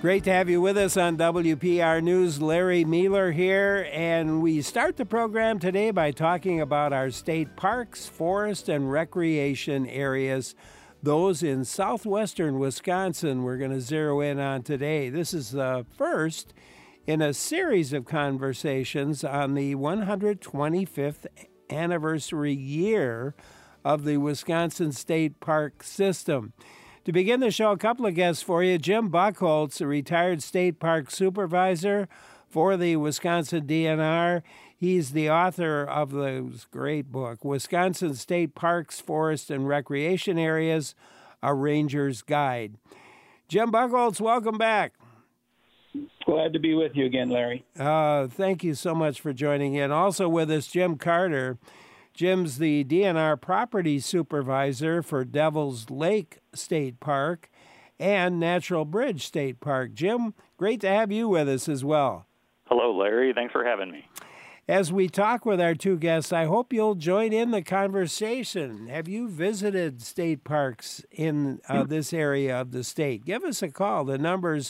Great to have you with us on WPR News. Larry Mueller here, and we start the program today by talking about our state parks, forest, and recreation areas. Those in southwestern Wisconsin we're going to zero in on today. This is the first in a series of conversations on the 125th anniversary year of the Wisconsin State Park System. To begin the show, a couple of guests for you. Jim Buchholz, a retired state park supervisor for the Wisconsin DNR. He's the author of the great book, Wisconsin State Parks, Forest, and Recreation Areas, A Ranger's Guide. Jim Buchholz, welcome back. Glad to be with you again, Larry. Thank you so much for joining in. Also with us, Jim Carter. Jim's the DNR property supervisor for Devil's Lake State Park and Natural Bridge State Park. Jim, great to have you with us as well. Hello, Larry. Thanks for having me. As we talk with our two guests, I hope you'll join in the conversation. Have you visited state parks in this area of the state? Give us a call. The number's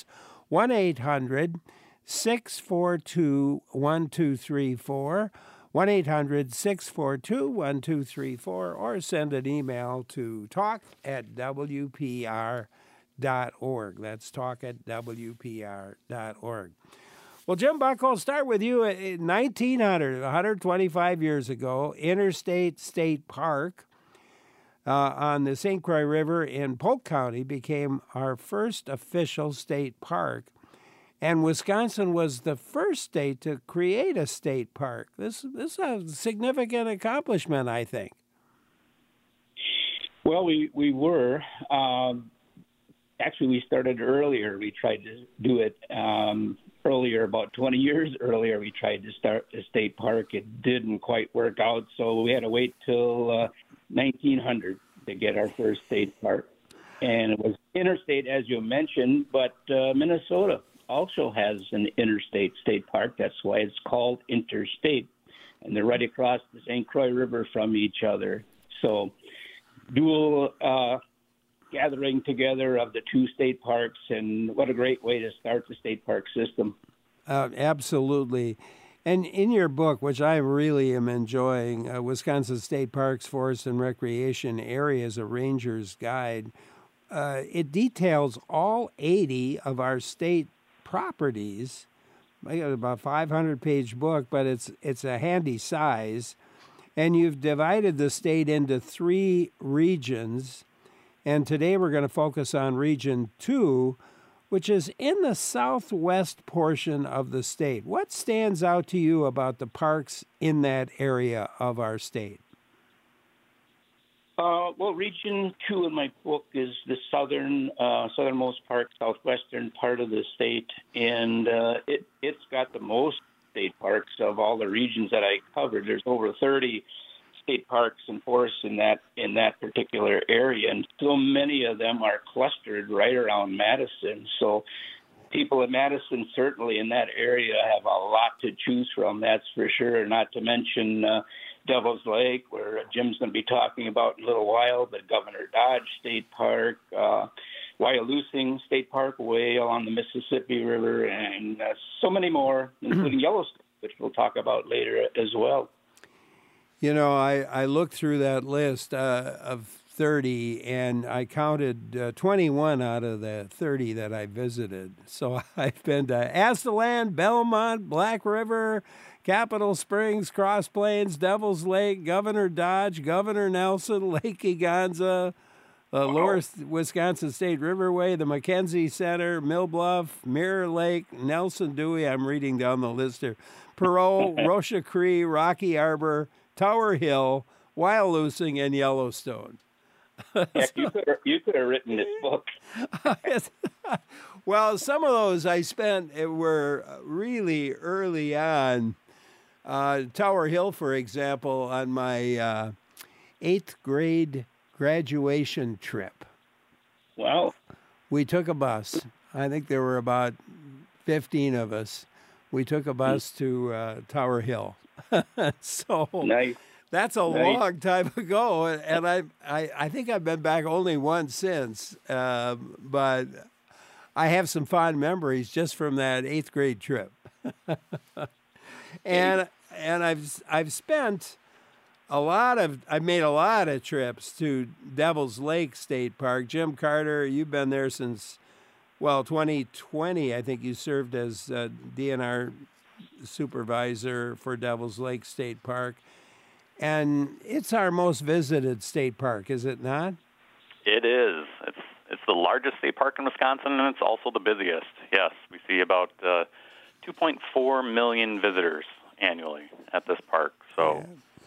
1-800-642-1234. 1-800-642-1234, or send an email to talk@wpr.org. That's talk@wpr.org. Well, Jim Buchholz, start with you. In 1900, 125 years ago, Interstate State Park on the St. Croix River in Polk County became our first official state park. And Wisconsin was the first state to create a state park. This is a significant accomplishment, I think. Well, we were. Actually, we started earlier. We tried to do it earlier, about 20 years earlier. We tried to start a state park. It didn't quite work out, so we had to wait till 1900 to get our first state park. And it was interstate, as you mentioned, but Minnesota also has an interstate state park. That's why it's called interstate. And they're right across the St. Croix River from each other. So dual gathering together of the two state parks, and what a great way to start the state park system. Absolutely. And in your book, which I really am enjoying, Wisconsin State Parks, Forests, and Recreation Areas, A Ranger's Guide, it details all 80 of our state properties. I got about a 500-page book, but it's a handy size. And you've divided the state into 3 regions. And today we're going to focus on Region 2, which is in the southwest portion of the state. What stands out to you about the parks in that area of our state? Well, Region 2 in my book is the southernmost part, southwestern part of the state, and it's got the most state parks of all the regions that I covered. There's over 30 state parks and forests in that particular area, and so many of them are clustered right around Madison. So people in Madison, certainly in that area, have a lot to choose from, that's for sure, not to mention Devil's Lake, where Jim's going to be talking about in a little while, the Governor Dodge State Park, Wyalusing State Park way along the Mississippi River, and so many more, including Yellowstone, which we'll talk about later as well. You know, I looked through that list of 30, and I counted 21 out of the 30 that I visited. So I've been to Astaland, Belmont, Black River, Capitol Springs, Cross Plains, Devil's Lake, Governor Dodge, Governor Nelson, Lake Eganza, Lower Wisconsin State Riverway, the Mackenzie Center, Mill Bluff, Mirror Lake, Nelson Dewey, I'm reading down the list here, Perot, Rocha Cree, Rocky Arbor, Tower Hill, Wyalusing, and Yellowstone. Heck, you could have written this book. Well, some of those I spent were really early on. Tower Hill, for example, on my 8th grade graduation trip. Wow. We took a bus. I think there were about 15 of us. We took a bus to Tower Hill. So nice. That's a long time ago, and I think I've been back only once since. But I have some fond memories just from that 8th grade trip. and I've spent I've made a lot of trips to Devil's Lake State Park. Jim Carter, you've been there since 2020. I think you served as DNR supervisor for Devil's Lake State Park. And it's our most visited state park, is it not? It is. It's the largest state park in Wisconsin, and it's also the busiest. Yes, we see about 2.4 million visitors annually at this park. So,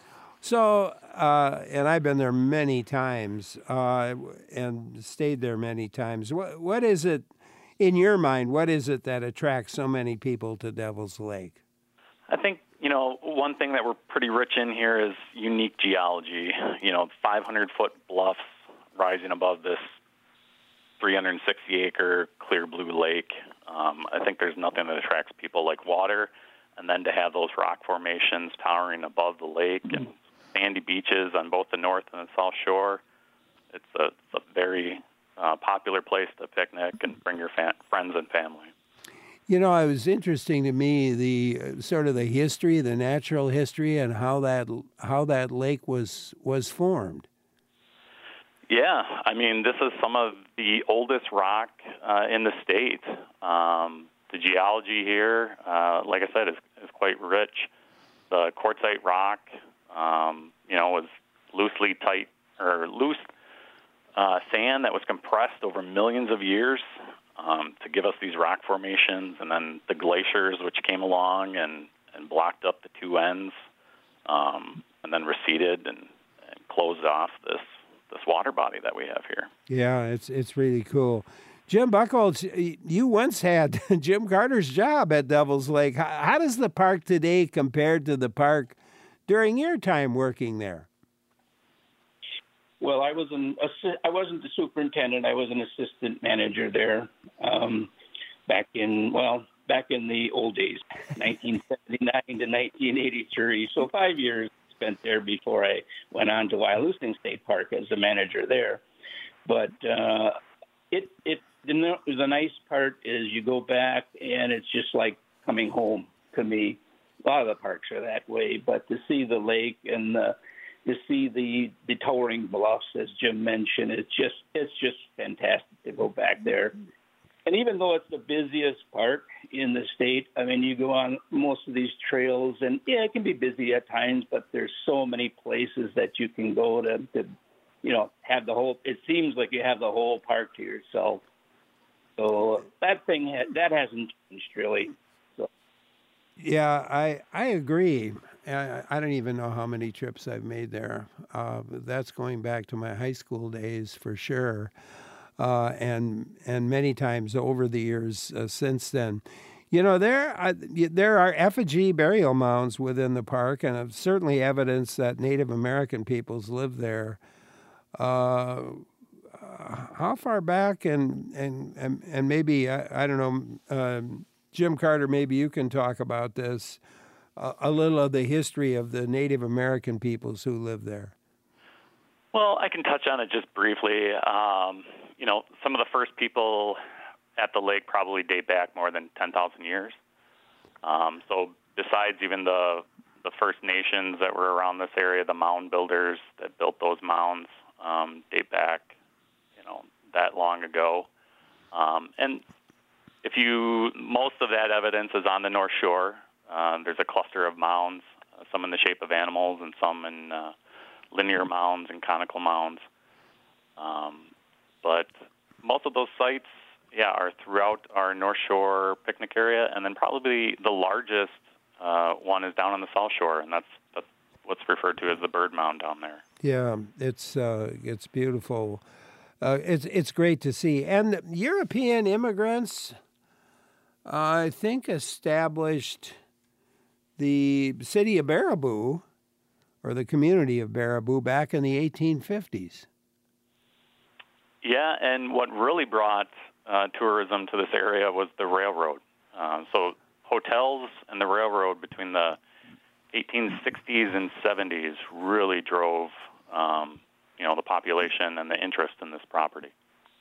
and I've been there many times and stayed there many times. What is it, in your mind, what is it that attracts so many people to Devil's Lake? I think, one thing that we're pretty rich in here is unique geology. 500-foot bluffs rising above this 360-acre clear blue lake. I think there's nothing that attracts people like water, and then to have those rock formations towering above the lake and sandy beaches on both the north and the south shore. It's a very popular place to picnic and bring your friends and family. It was interesting to me the sort of the history, the natural history, and how that lake was formed. Yeah, this is some of the oldest rock in the state. The geology here, like I said, is quite rich. The quartzite rock, was loose sand that was compressed over millions of years to give us these rock formations, and then the glaciers which came along and blocked up the two ends, and then receded and closed off this water body that we have here. Yeah, it's really cool. Jim Buchholz, you once had Jim Carter's job at Devil's Lake. How does the park today compare to the park during your time working there? Well, I wasn't the superintendent. I was an assistant manager there back in the old days, 1979 to 1983. So 5 years spent there before I went on to Wyalusing State Park as the manager there. But the nice part is you go back and it's just like coming home to me. A lot of the parks are that way, but to see the lake and to see the towering bluffs, as Jim mentioned, it's just fantastic to go back there. And even though it's the busiest park in the state, you go on most of these trails, and yeah, it can be busy at times, but there's so many places that you can go to have the whole. It seems like you have the whole park to yourself. So that hasn't changed really. So. Yeah, I agree. I don't even know how many trips I've made there. That's going back to my high school days for sure, and many times over the years since then. There are effigy burial mounds within the park, and certainly evidence that Native American peoples live there. How far back and maybe I don't know, Jim Carter, maybe you can talk about this. A little of the history of the Native American peoples who live there. Well, I can touch on it just briefly. Some of the first people at the lake probably date back more than 10,000 years. So besides even the First Nations that were around this area, the mound builders that built those mounds date back, that long ago. And most of that evidence is on the North Shore. There's a cluster of mounds, some in the shape of animals and some in linear mounds and conical mounds. But most of those sites, are throughout our North Shore picnic area, and then probably the largest one is down on the South Shore, and that's what's referred to as the Bird Mound down there. Yeah, it's beautiful. It's great to see. And European immigrants, I think, established the city of Baraboo, or the community of Baraboo, back in the 1850s. Yeah, and what really brought tourism to this area was the railroad. So hotels and the railroad between the 1860s and 70s really drove, the population and the interest in this property.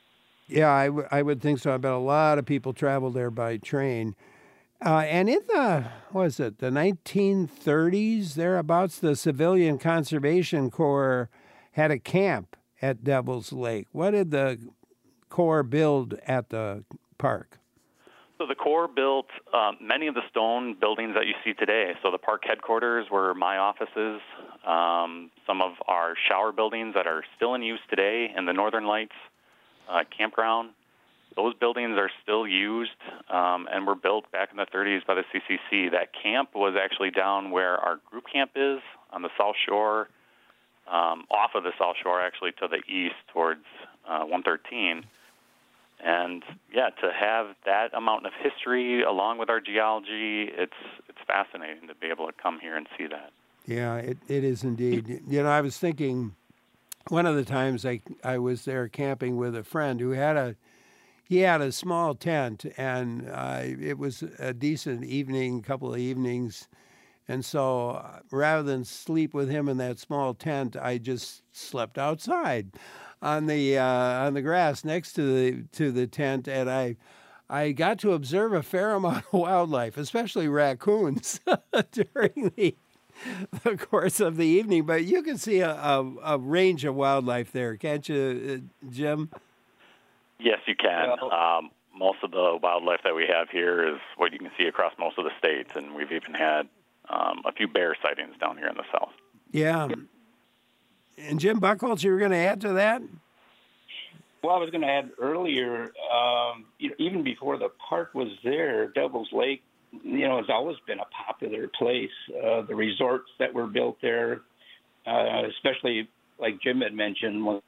Yeah, I would think so. I bet a lot of people travel there by train. And in the 1930s, thereabouts, the Civilian Conservation Corps had a camp at Devil's Lake. What did the Corps build at the park? So the Corps built many of the stone buildings that you see today. So the park headquarters were my offices, some of our shower buildings that are still in use today in the Northern Lights campground. Those buildings are still used and were built back in the 30s by the CCC. That camp was actually down where our group camp is on the South Shore, off of the South Shore actually to the east towards 113. And yeah, to have that amount of history along with our geology, it's fascinating to be able to come here and see that. Yeah, it is indeed. You know, I was thinking one of the times I was there camping with a friend who had a small tent, and it was a decent evening, couple of evenings. And so rather than sleep with him in that small tent, I just slept outside on the grass next to the tent, and I got to observe a fair amount of wildlife, especially raccoons, during the course of the evening. But you can see a range of wildlife there, can't you, Jim? Yes, you can. Most of the wildlife that we have here is what you can see across most of the states, and we've even had a few bear sightings down here in the south. Yeah. And Jim Buchholz, you were going to add to that? Well, I was going to add earlier, even before the park was there, Devil's Lake, has always been a popular place. The resorts that were built there, especially like Jim had mentioned, when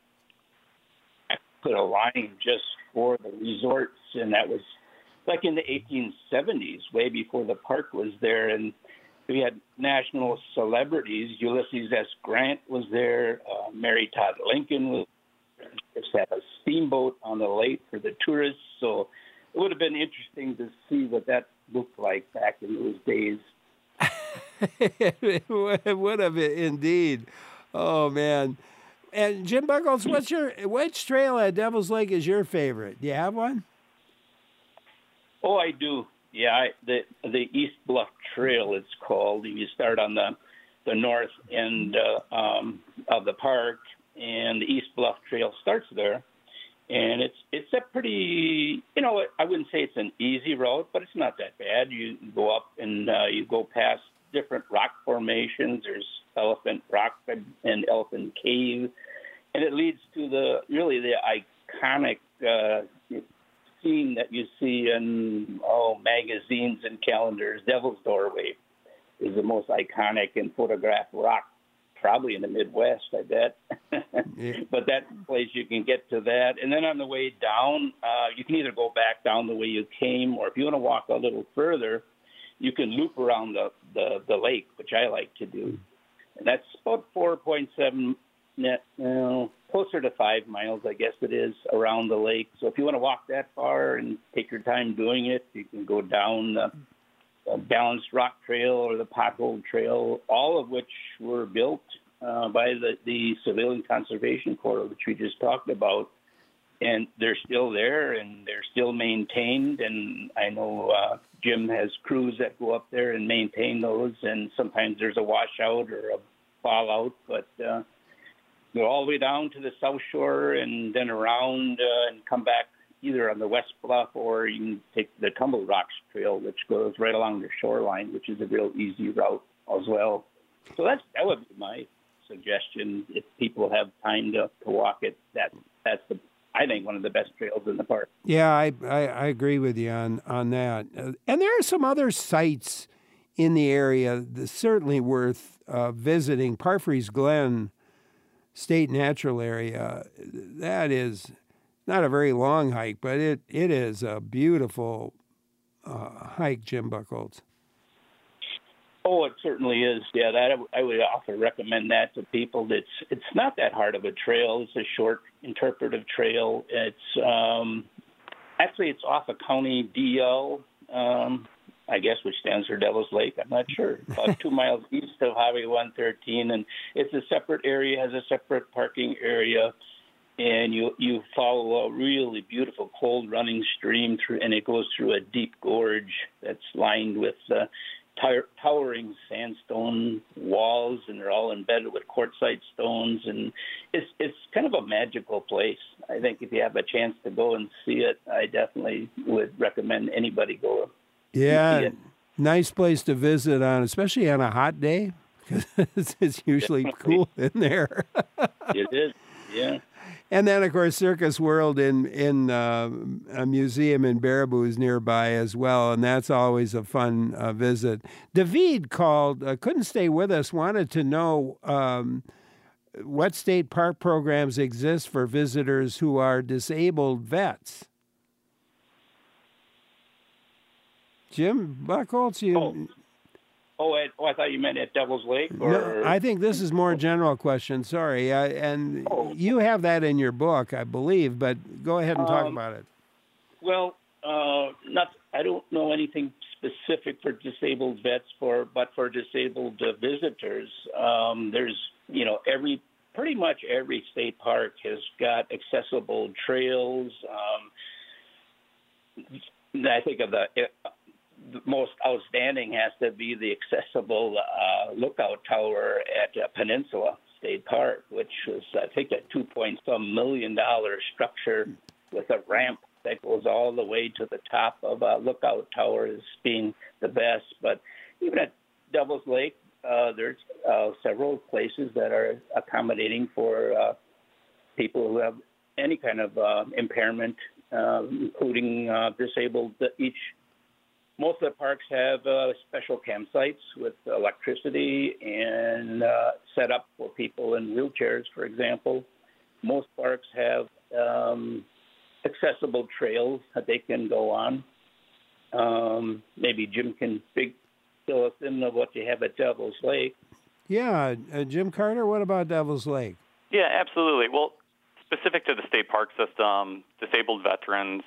I put a line just for the resorts, and that was like in the 1870s, way before the park was there, and we had national celebrities. Ulysses S. Grant was there. Mary Todd Lincoln was there. Just had a steamboat on the lake for the tourists. So it would have been interesting to see what that looked like back in those days. It would have indeed. Oh, man. And Jim Buchholz, which trail at Devil's Lake is your favorite? Do you have one? Oh, I do. Yeah, the East Bluff Trail, it's called. You start on the north end of the park, and the East Bluff Trail starts there. And it's a pretty, I wouldn't say it's an easy route, but it's not that bad. You go up and you go past different rock formations. There's Elephant Rock and Elephant Cave, and it leads to the iconic scene that you see in magazines and calendars. Devil's Doorway is the most iconic and photographed rock probably in the Midwest, I bet. Yeah. But that place, you can get to that. And then on the way down, you can either go back down the way you came, or if you want to walk a little further, you can loop around the lake, which I like to do. And that's about 4.7 closer to 5 miles, I guess it is, around the lake. So if you want to walk that far and take your time doing it, you can go down the Balanced Rock Trail or the Pothold Trail, all of which were built by the Civilian Conservation Corps, which we just talked about. And they're still there, and they're still maintained. And I know Jim has crews that go up there and maintain those, and sometimes there's a washout or a fallout, but go all the way down to the South Shore and then around and come back either on the West Bluff, or you can take the Tumble Rocks Trail, which goes right along the shoreline, which is a real easy route as well. So that would be my suggestion if people have time to walk it. That's I think one of the best trails in the park. Yeah, I agree with you on that. And there are some other sites in the area that's certainly worth visiting. Parfrey's Glen State Natural Area, that is not a very long hike, but it is a beautiful hike, Jim Buchholz. Oh, it certainly is. Yeah, I would often recommend that to people. It's not that hard of a trail. It's a short interpretive trail. It's actually it's off a county DL, I guess, which stands for Devil's Lake. I'm not sure. About 2 miles east of Highway 113, and it's a separate area, has a separate parking area. and you follow a really beautiful cold running stream through, and it goes through a deep gorge that's lined with towering sandstone walls, and they're all embedded with quartzite stones, and it's kind of a magical place. I think if you have a chance to go and see it, I definitely would recommend anybody go. Yeah, see it. Nice place to visit on, especially on a hot day, because it's usually Definitely. cool in there. It is, yeah. And then, of course, Circus World in a museum in Baraboo is nearby as well, and that's always a fun visit. David called, couldn't stay with us, wanted to know what state park programs exist for visitors who are disabled vets. Jim Buchholz, you... I thought you meant at Devil's Lake. Or... No, I think this is more a general question. Sorry, and you have that in your book, I believe. But go ahead and talk about it. Well, I don't know anything specific for disabled vets, but for disabled visitors, there's pretty much every state park has got accessible trails. I think of the most outstanding has to be the accessible lookout tower at Peninsula State Park, which was, I think, a $2.some million structure with a ramp that goes all the way to the top of a lookout tower as being the best. But even at Devil's Lake, there's several places that are accommodating for people who have any kind of impairment, including disabled. Most of the parks have special campsites with electricity and set up for people in wheelchairs, for example. Most parks have accessible trails that they can go on. Maybe Jim can fill us in on what you have at Devil's Lake. Yeah, Jim Carter, what about Devil's Lake? Yeah, absolutely. Well, specific to the state park system, disabled veterans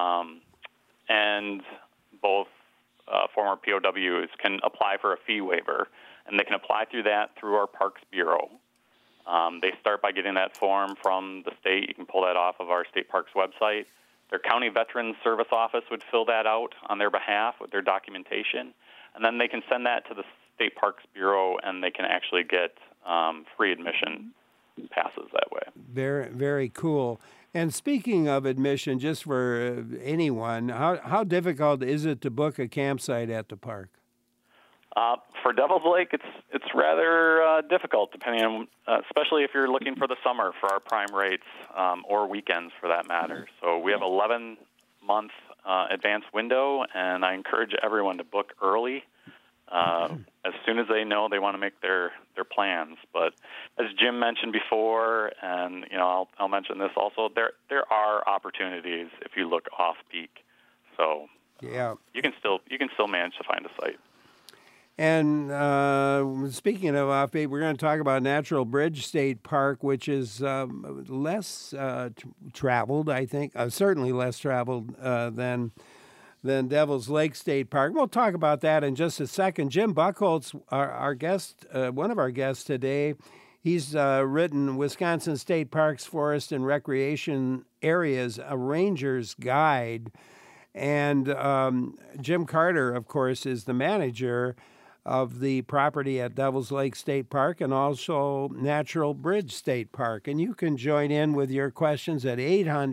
and both former POWs can apply for a fee waiver, and they can apply through our Parks Bureau. They start by getting that form from the state. You can pull that off of our state parks website. Their county veterans service office would fill that out on their behalf with their documentation, and then they can send that to the state parks bureau, and they can actually get free admission passes that way. Very, very cool. And speaking of admission, just for anyone, how difficult is it to book a campsite at the park? For Devil's Lake, it's rather difficult, depending on, especially if you're looking for the summer for our prime rates or weekends for that matter. So we have 11-month advance window, and I encourage everyone to book early as soon as they know they want to make their plans. But as Jim mentioned before, and I'll mention this also, there are opportunities if you look off peak. So yeah, you can still manage to find a site. And speaking of off-peak, we're going to talk about Natural Bridge State Park, which is less traveled, I think, certainly less traveled than Devil's Lake State Park. We'll talk about that in just a second. Jim Buchholz, our guest, one of our guests today, he's written Wisconsin State Parks, Forest, and Recreation Areas, a Ranger's Guide. And Jim Carter, of course, is the manager of the property at Devil's Lake State Park and also Natural Bridge State Park. And you can join in with your questions at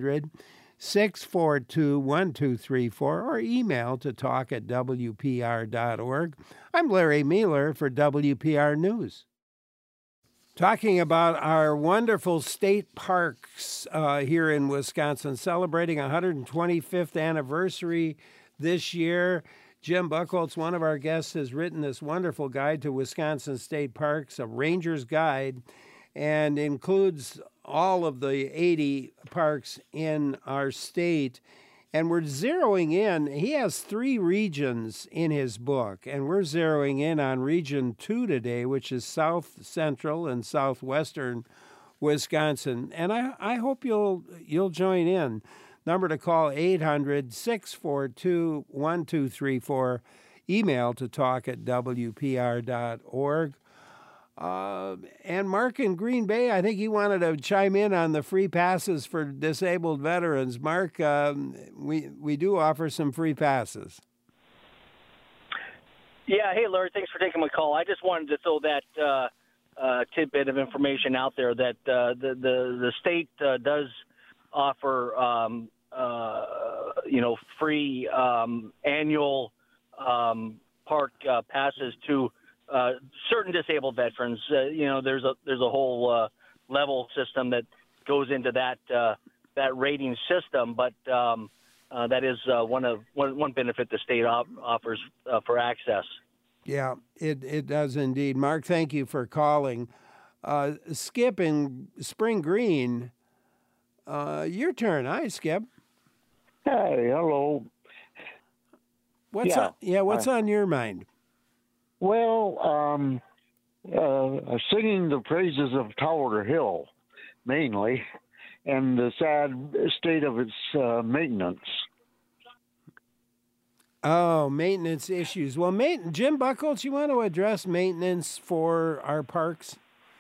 800-642-1234 or email to talk@wpr.org. I'm Larry Mueller for WPR News. Talking about our wonderful state parks here in Wisconsin, celebrating 125th anniversary this year. Jim Buchholz, one of our guests, has written this wonderful guide to Wisconsin state parks, a Ranger's Guide, and includes all of the 80 parks in our state. And we're zeroing in, he has 3 regions in his book, and we're zeroing in on Region 2 today, which is South Central and Southwestern Wisconsin. And I hope you'll join in. Number to call, 800-642-1234. Email to talk@wpr.org. And Mark in Green Bay, I think he wanted to chime in on the free passes for disabled veterans. Mark, we do offer some free passes. Yeah, hey, Larry, thanks for taking my call. I just wanted to throw that tidbit of information out there that the state does offer, free annual park passes to certain disabled veterans. There's a whole level system that goes into that rating system, but that is one benefit the state offers for access. Yeah, it does indeed. Mark, thank you for calling. Skip in Spring Green, your turn. Hi, Skip. Hey, hello. What's on your mind? Well, singing the praises of Tower Hill, mainly, and the sad state of its maintenance. Oh, maintenance issues. Well, Jim Buckles, you want to address maintenance for our parks?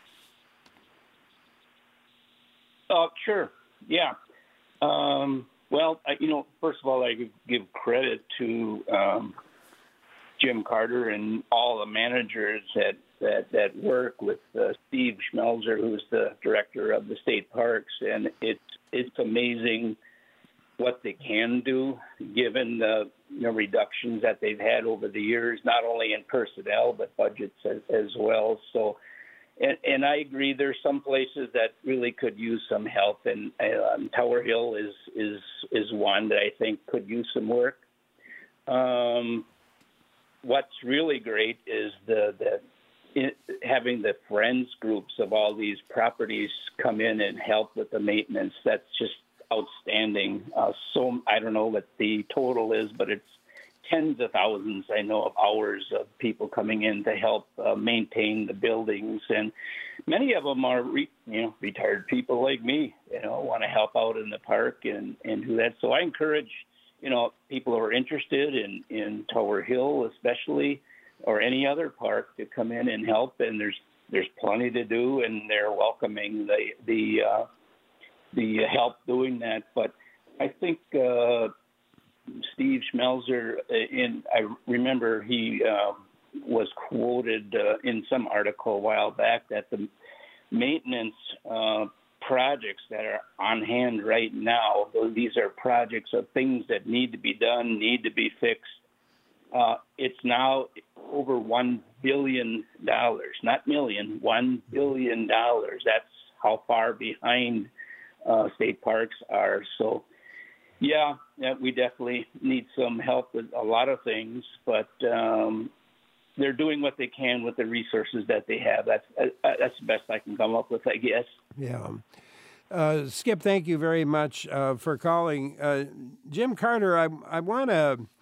Sure. Yeah. Well, first of all, I give credit to Jim Carter and all the managers that work with Steve Schmelzer, who's the director of the state parks, and it's amazing what they can do given the reductions that they've had over the years, not only in personnel but budgets as well. So, and I agree, there's some places that really could use some help, and Tower Hill is one that I think could use some work. What's really great is having the friends groups of all these properties come in and help with the maintenance. That's just outstanding. So I don't know what the total is, but it's tens of thousands, I know, of hours of people coming in to help maintain the buildings. And many of them are, retired people like me, want to help out in the park and do that. So I encourage, people who are interested in Tower Hill, especially, or any other park, to come in and help. And there's plenty to do, and they're welcoming the help doing that. But I think Steve Schmelzer, I remember he was quoted in some article a while back that the maintenance projects that are on hand right now, these are projects of things that need to be done, need to be fixed. It's now over $1 billion, not million, $1 billion. That's how far behind state parks are. So, yeah, we definitely need some help with a lot of things, but they're doing what they can with the resources that they have. That's the best I can come up with, I guess. Yeah. Skip, thank you very much for calling. Jim Carter, I want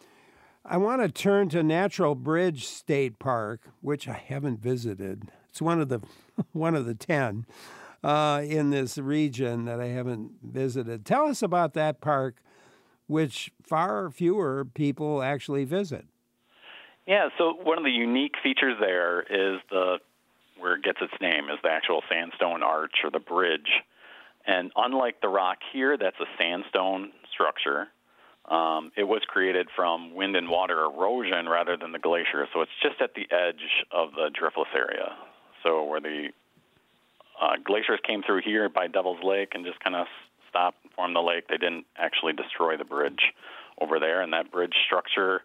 to turn to Natural Bridge State Park, which I haven't visited. It's one of the 10 in this region that I haven't visited. Tell us about that park, which far fewer people actually visit. Yeah, so one of the unique features there is where it gets its name is the actual sandstone arch or the bridge. And unlike the rock here, that's a sandstone structure. It was created from wind and water erosion rather than the glacier, so it's just at the edge of the driftless area. So where the glaciers came through here by Devil's Lake and just kind of stopped and formed the lake, they didn't actually destroy the bridge over there. And that bridge structure,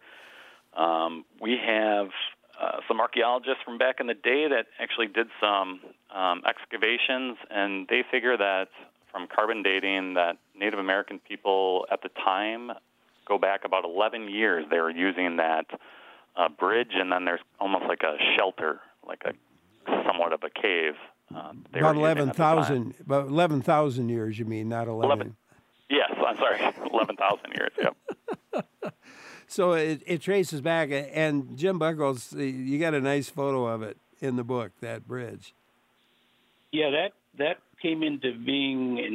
we have some archaeologists from back in the day that actually did some excavations, and they figure that from carbon dating that Native American people at the time go back about 11 years. They were using that bridge, and then there's almost like a shelter, like a somewhat of a cave. About 11,000. About 11,000 years, you mean, not 11. Yes, I'm sorry, 11,000 years. Yep. So it traces back, and Jim Buckles, you got a nice photo of it in the book, that bridge. Yeah, that came into being in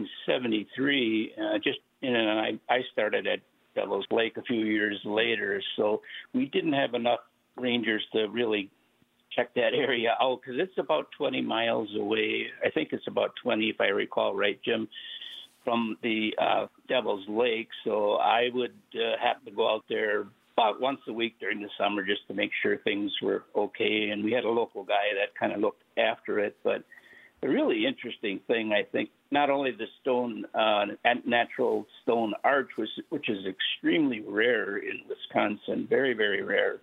1973. And I started at Devil's Lake a few years later, so we didn't have enough rangers to really check that area out because it's about 20 miles away. I think it's about 20, if I recall right, Jim, from the Devil's Lake. So I would have to go out there about once a week during the summer just to make sure things were okay. And we had a local guy that kind of looked after it. But the really interesting thing, I think, not only the stone, natural stone arch, which is extremely rare in Wisconsin, very, very rare.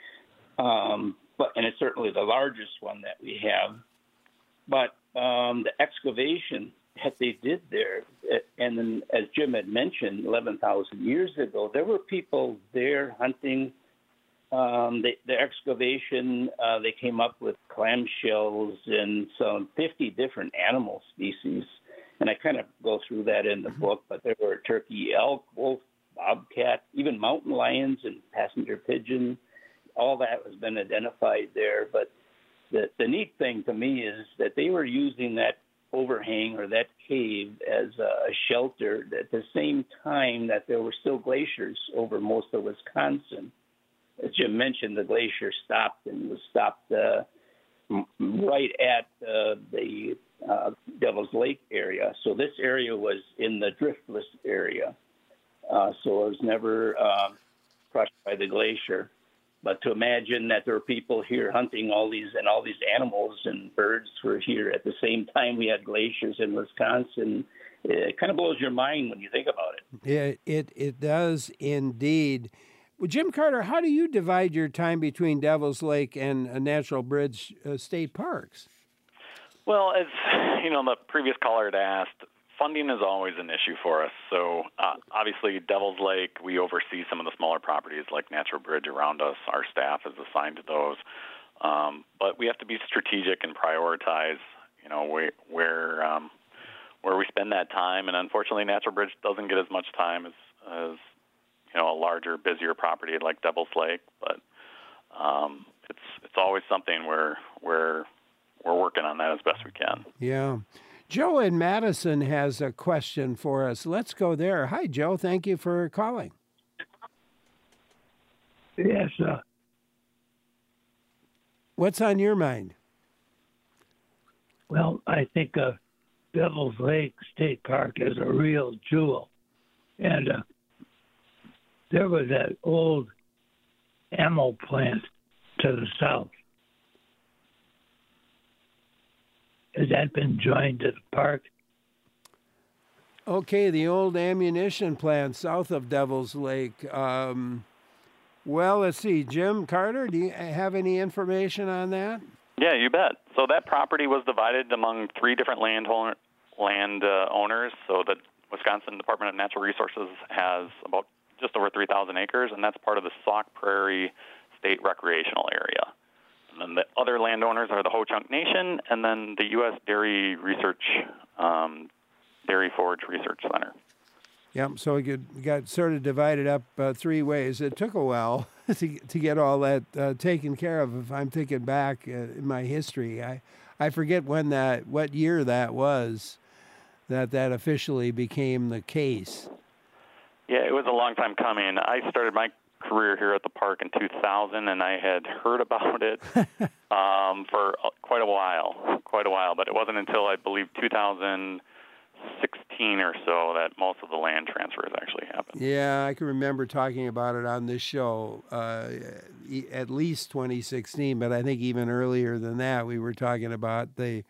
And it's certainly the largest one that we have. But the excavation that they did there, and then as Jim had mentioned, 11,000 years ago, there were people there hunting. The excavation, they came up with clamshells and some 50 different animal species. And I kind of go through that in the book, but there were turkey, elk, wolf, bobcat, even mountain lions and passenger pigeon. All that has been identified there. But the neat thing to me is that they were using that overhang or that cave as a shelter at the same time that there were still glaciers over most of Wisconsin. As Jim mentioned, the glacier stopped and was stopped right at the Devil's Lake area. So this area was in the driftless area. So it was never crushed by the glacier. But to imagine that there were people here hunting all these animals and birds were here at the same time we had glaciers in Wisconsin, it kind of blows your mind when you think about it. It does indeed. Well, Jim Carter, how do you divide your time between Devil's Lake and Natural Bridge State Parks? Well, as the previous caller had asked, funding is always an issue for us. So obviously, Devil's Lake, we oversee some of the smaller properties like Natural Bridge around us. Our staff is assigned to those. But we have to be strategic and prioritize, where we spend that time. And unfortunately, Natural Bridge doesn't get as much time as a larger, busier property like Devil's Lake. But it's always something where we're working on that as best we can. Yeah. Joe in Madison has a question for us. Let's go there. Hi, Joe. Thank you for calling. Yes. What's on your mind? Well, I think Devil's Lake State Park is a real jewel. And there was that old ammo plant to the south. Has that been joined to the park? Okay, the old ammunition plant south of Devil's Lake. Well, let's see. Jim Carter, do you have any information on that? Yeah, you bet. So that property was divided among 3 different landowners. So the Wisconsin Department of Natural Resources has about just over 3,000 acres, and that's part of the Sauk Prairie State Recreational Area. And then the other landowners are the Ho-Chunk Nation and then the U.S. Dairy Forage Research Center. Yep, so it got sort of divided up 3 ways. It took a while to get all that taken care of. If I'm thinking back in my history, I forget what year that was that officially became the case. Yeah, it was a long time coming. I started my career here at the park in 2000, and I had heard about it for quite a while, but it wasn't until, I believe, 2016 or so that most of the land transfers actually happened. Yeah, I can remember talking about it on this show, at least 2016, but I think even earlier than that, we were talking about the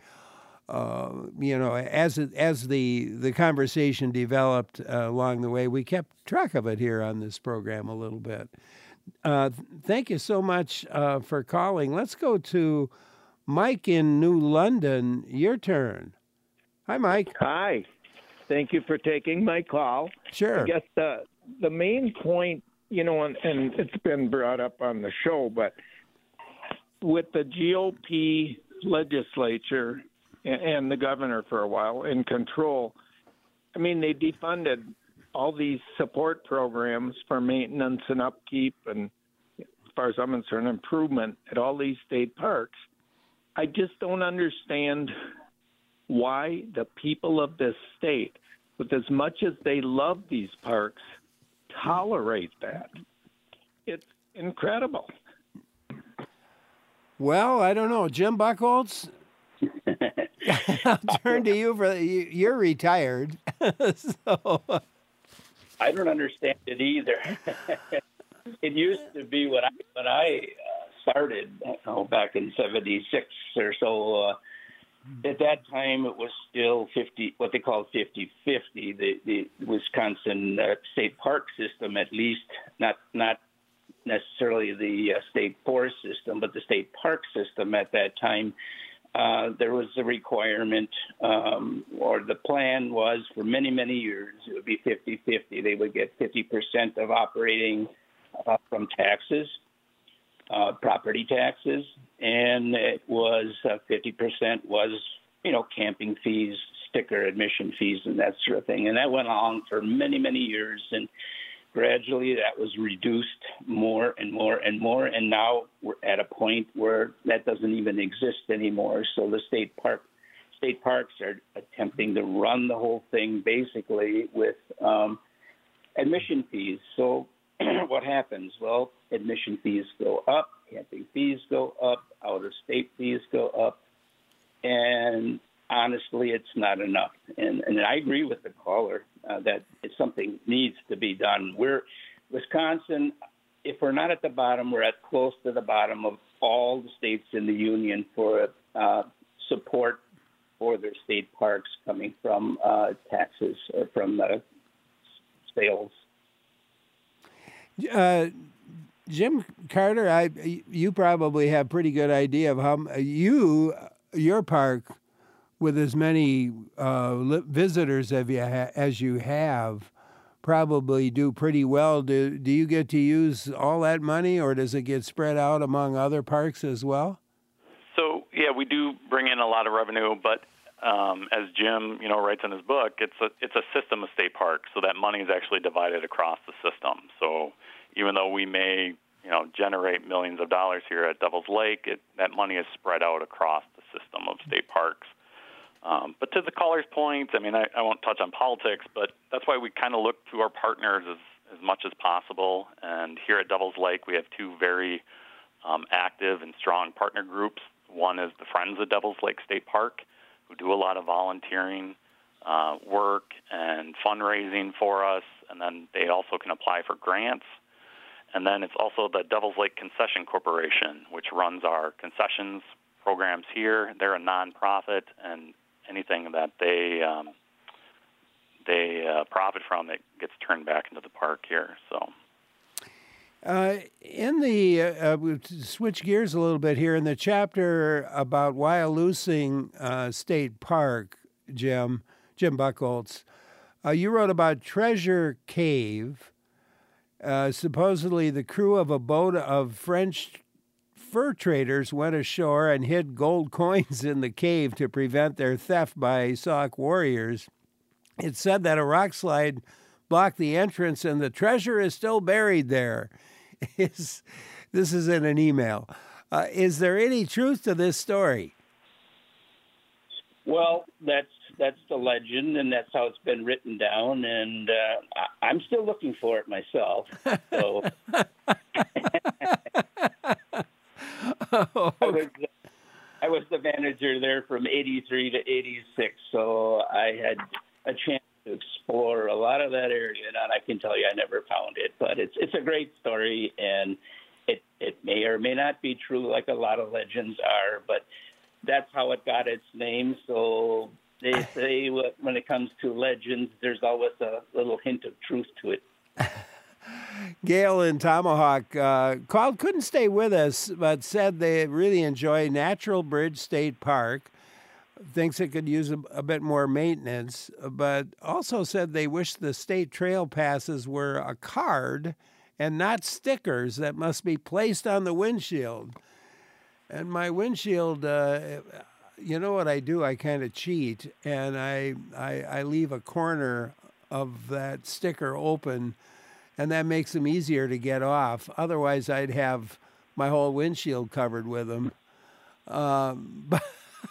as the conversation developed along the way, we kept track of it here on this program a little bit. Thank you so much for calling. Let's go to Mike in New London. Your turn. Hi, Mike. Hi. Thank you for taking my call. Sure. I guess the main point, and it's been brought up on the show, but with the GOP legislature and the governor for a while in control, I mean, they defunded all these support programs for maintenance and upkeep and, as far as I'm concerned, improvement at all these state parks. I just don't understand why the people of this state, with as much as they love these parks, tolerate that. It's incredible. Well, I don't know. Jim Buckholz, I'll turn to you you're retired. So I don't understand it either. It used to be when I started back in '76 or so. At that time, it was still 50, what they call 50-50. The Wisconsin state park system, at least, not necessarily the state forest system, but the state park system at that time. There was a requirement, or the plan was for many, many years, it would be 50-50. They would get 50% of operating from taxes, property taxes, and it was 50% was, camping fees, sticker admission fees, and that sort of thing. And that went on for many, many years, and gradually that was reduced more and more and more, and now we're at a point where that doesn't even exist anymore. So the state parks are attempting to run the whole thing basically with admission fees. So what happens? Well, admission fees go up, camping fees go up, out-of-state fees go up, and honestly, it's not enough. And I agree with the caller that something needs to be done. Wisconsin, if we're not at the bottom, we're at close to the bottom of all the states in the union for support for their state parks coming from taxes or from sales. Jim Carter, you probably have pretty good idea of how your park, with as many visitors as you have, probably do pretty well. Do you get to use all that money, or does it get spread out among other parks as well? So, yeah, we do bring in a lot of revenue, but as Jim, writes in his book, it's a system of state parks, so that money is actually divided across the system. So even though we may, generate millions of dollars here at Devil's Lake, that money is spread out across the system of state parks. But to the caller's point, I won't touch on politics, but that's why we kind of look to our partners as much as possible. And here at Devil's Lake, we have two very active and strong partner groups. One is the Friends of Devil's Lake State Park, who do a lot of volunteering work and fundraising for us, and then they also can apply for grants. And then it's also the Devil's Lake Concession Corporation, which runs our concessions programs here. They're a nonprofit, and anything that they profit from, it gets turned back into the park here. So, we'll switch gears a little bit here. In the chapter about Wyalusing State Park, Jim Buckholz, you wrote about Treasure Cave. Supposedly, the crew of a boat of French fur traders went ashore and hid gold coins in the cave to prevent their theft by Sauk warriors. It's said that a rock slide blocked the entrance and the treasure is still buried there. This is in an email. Is there any truth to this story? Well, that's the legend, and that's how it's been written down, and I'm still looking for it myself. So I was the manager there from 83 to 86, so I had a chance to explore a lot of that area, and I can tell you I never found it. But it's a great story, and it may or may not be true, like a lot of legends are, but that's how it got its name. So they say when it comes to legends, there's always a little hint of truth to it. Gail in Tomahawk called, couldn't stay with us, but said they really enjoy Natural Bridge State Park, thinks it could use a bit more maintenance, but also said they wish the state trail passes were a card and not stickers that must be placed on the windshield. And my windshield, you know what I do? I kind of cheat, and I leave a corner of that sticker open, and that makes them easier to get off. Otherwise, I'd have my whole windshield covered with them. But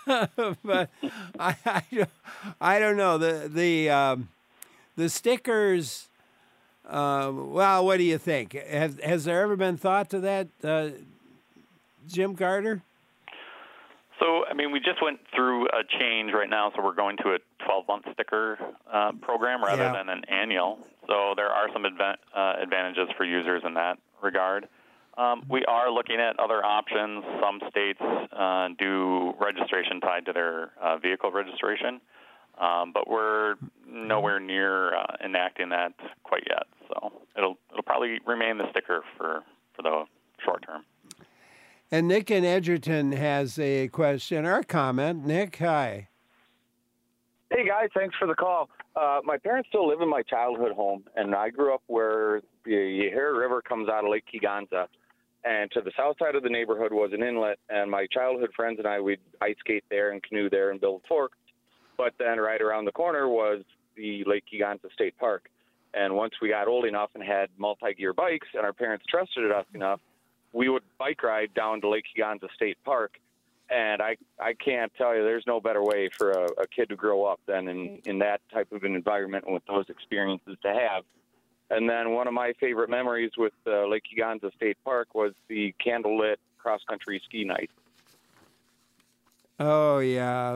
I don't know. The stickers, well, what do you think? Has there ever been thought to that, Jim Carter? So, I mean, we just went through a change right now, so we're going to a 12-month sticker program rather than an annual. So there are some advantages for users in that regard. We are looking at other options. Some states do registration tied to their vehicle registration, but we're nowhere near enacting that quite yet. So it'll probably remain the sticker for the short term. And Nick in Edgerton has a question or a comment. Nick, hi. Hey, guys. Thanks for the call. My parents still live in my childhood home, and I grew up where the Yahara River comes out of Lake Kegonsa. And to the south side of the neighborhood was an inlet, and my childhood friends and I, we'd ice skate there and canoe there and build forks. But then right around the corner was the Lake Kegonsa State Park. And once we got old enough and had multi-gear bikes and our parents trusted us enough, we would bike ride down to Lake Kegonsa State Park. And I can't tell you, there's no better way for a kid to grow up than in that type of an environment with those experiences to have. And then one of my favorite memories with Lake Kegonsa State Park was the candlelit cross-country ski night. Oh, yeah.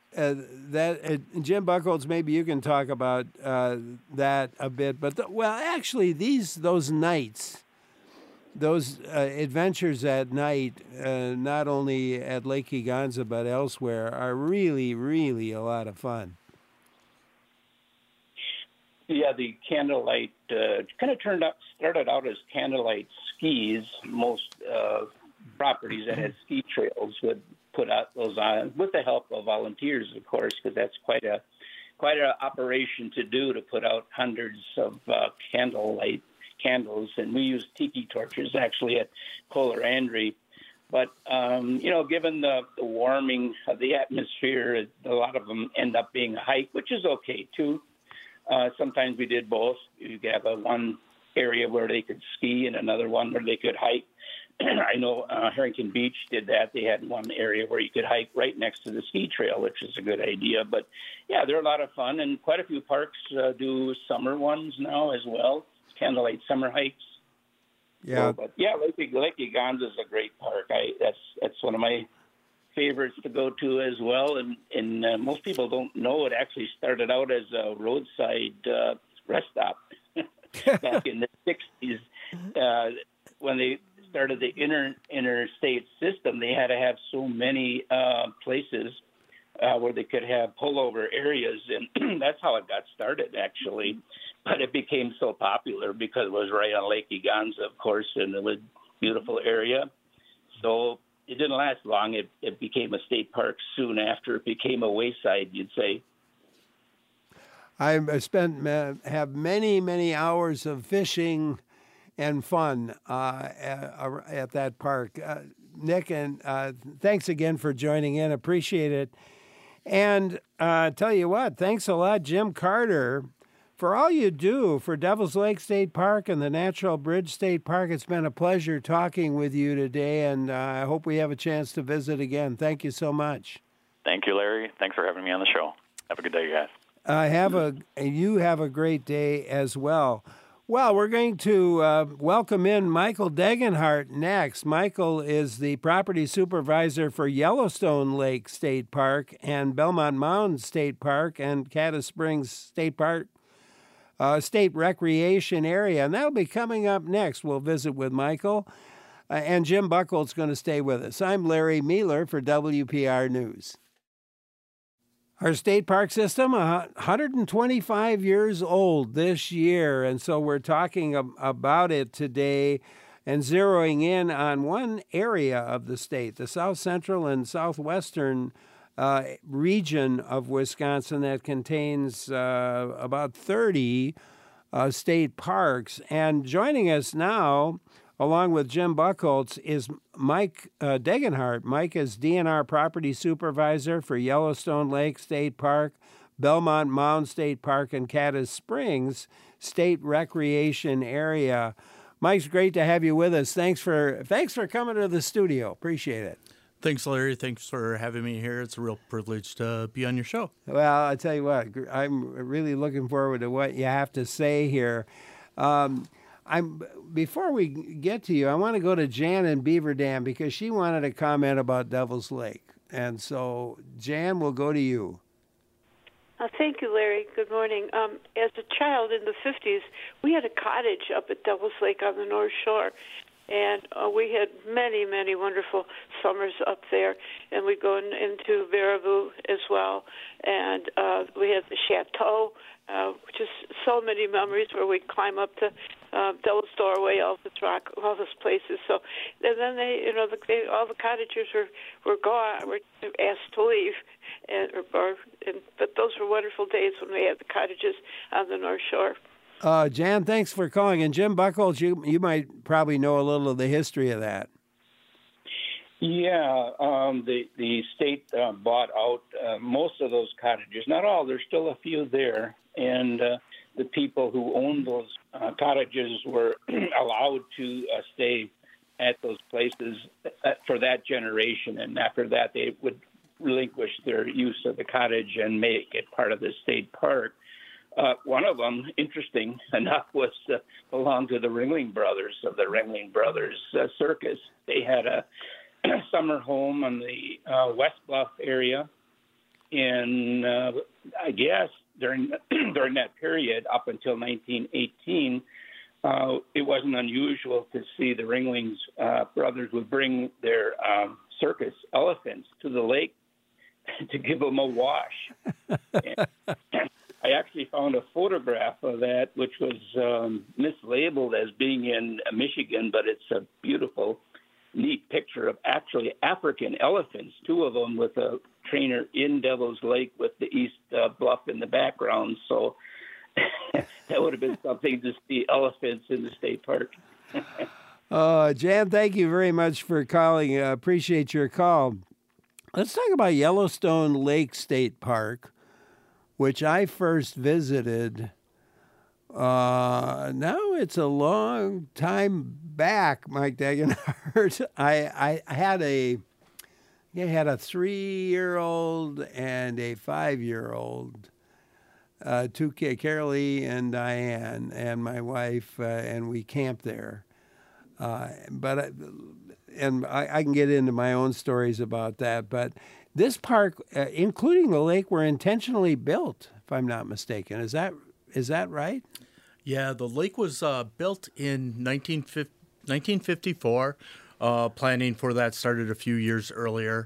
Jim Buchholz, maybe you can talk about that a bit. But, actually, those nights, those adventures at night, not only at Lake Kegonsa but elsewhere, are really, really a lot of fun. Yeah, the candlelight kind of started out as candlelight skis. Most properties that had ski trails would put out those on with the help of volunteers, of course, because that's quite an operation to do, to put out hundreds of candlelight candles. And we used tiki torches actually at Kolar-Andre. But given the warming of the atmosphere, a lot of them end up being a hike, which is okay too. Sometimes we did both. You could have one area where they could ski and another one where they could hike. I know Harrington Beach did that. They had one area where you could hike right next to the ski trail, which is a good idea. But, yeah, they're a lot of fun, and quite a few parks do summer ones now as well, candlelight summer hikes. Yeah. Lake Kegonsa is a great park. That's one of my favorites to go to as well, and most people don't know it actually started out as a roadside rest stop back in the 60s. When they started the interstate system, they had to have so many places where they could have pullover areas, and that's how it got started actually. But it became so popular because it was right on Lake Kegonsa, of course, and it was a beautiful area. So it didn't last long. It became a state park soon after. It became a wayside, you'd say. I have many, many hours of fishing and fun at that park. Nick, and thanks again for joining in. Appreciate it. And tell you what, thanks a lot, Jim Carter, for all you do for Devil's Lake State Park and the Natural Bridge State Park. It's been a pleasure talking with you today, and I hope we have a chance to visit again. Thank you so much. Thank you, Larry. Thanks for having me on the show. Have a good day, guys. You have a great day as well. Well, we're going to welcome in Michael Degenhart next. Michael is the property supervisor for Yellowstone Lake State Park and Belmont Mound State Park and Caddis Springs State Park. State recreation area, and that'll be coming up next. We'll visit with Michael, and Jim Buchholz going to stay with us. I'm Larry Mealer for WPR News. Our state park system, 125 years old this year, and so we're talking about it today and zeroing in on one area of the state, the south central and southwestern region of Wisconsin that contains about 30 state parks. And joining us now, along with Jim Buchholz, is Mike Degenhart. Mike is DNR Property Supervisor for Yellowstone Lake State Park, Belmont Mound State Park, and Caddis Springs State Recreation Area. Mike's great to have you with us. Thanks for coming to the studio. Appreciate it. Thanks, Larry. Thanks for having me here. It's a real privilege to be on your show. Well, I tell you what, I'm really looking forward to what you have to say here. Before we get to you, I want to go to Jan in Beaver Dam because she wanted to comment about Devil's Lake. And so, Jan, we'll go to you. Thank you, Larry. Good morning. As a child in the 50s, we had a cottage up at Devil's Lake on the North Shore. And we had many, many wonderful summers up there. And we'd go into Baraboo as well. And we had the chateau, just so many memories where we'd climb up to Devil's Doorway, Elvis Rock, all those places. So, and then all the cottagers were gone, were asked to leave. But those were wonderful days when we had the cottages on the North Shore. Jan, thanks for calling. And Jim Buckles, you might probably know a little of the history of that. Yeah, the state bought out most of those cottages. Not all. There's still a few there. And the people who owned those cottages were allowed to stay at those places for that generation. And after that, they would relinquish their use of the cottage and make it part of the state park. One of them, interesting enough, was belonged to the Ringling Brothers of the Ringling Brothers Circus. They had a summer home in the West Bluff area, and I guess during that period up until 1918, it wasn't unusual to see the Ringlings brothers would bring their circus elephants to the lake to give them a wash. I actually found a photograph of that, which was mislabeled as being in Michigan, but it's a beautiful, neat picture of actually African elephants, two of them with a trainer in Devil's Lake with the East Bluff in the background. So that would have been something to see elephants in the state park. Jan, thank you very much for calling. Appreciate your call. Let's talk about Yellowstone Lake State Park, which I first visited. Now it's a long time back, Mike Degenhardt. I had a 3-year-old and a 5-year-old, two kids, Carolee and Diane, and my wife, and we camped there. But I can get into my own stories about that. But this park, including the lake, were intentionally built, if I'm not mistaken. Is that right? Yeah, the lake was built in 1954. Planning for that started a few years earlier.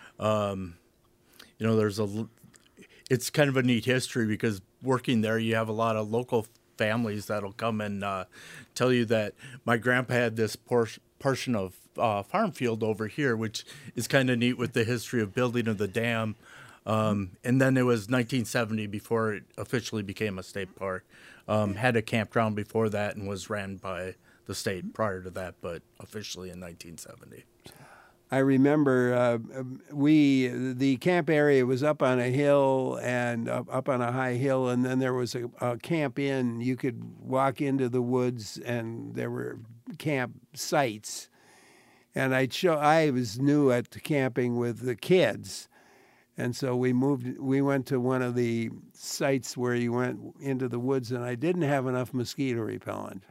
It's kind of a neat history because working there, you have a lot of local families that'll come and tell you that my grandpa had this portion of farm field over here, which is kind of neat with the history of building of the dam. And then it was 1970 before it officially became a state park. Had a campground before that and was ran by the state prior to that, but officially in 1970. I remember the camp area was up on a hill and up on a high hill, and then there was a camp inn. You could walk into the woods, and there were camp sites. And I was new at camping with the kids, and so we went to one of the sites where you went into the woods, and I didn't have enough mosquito repellent.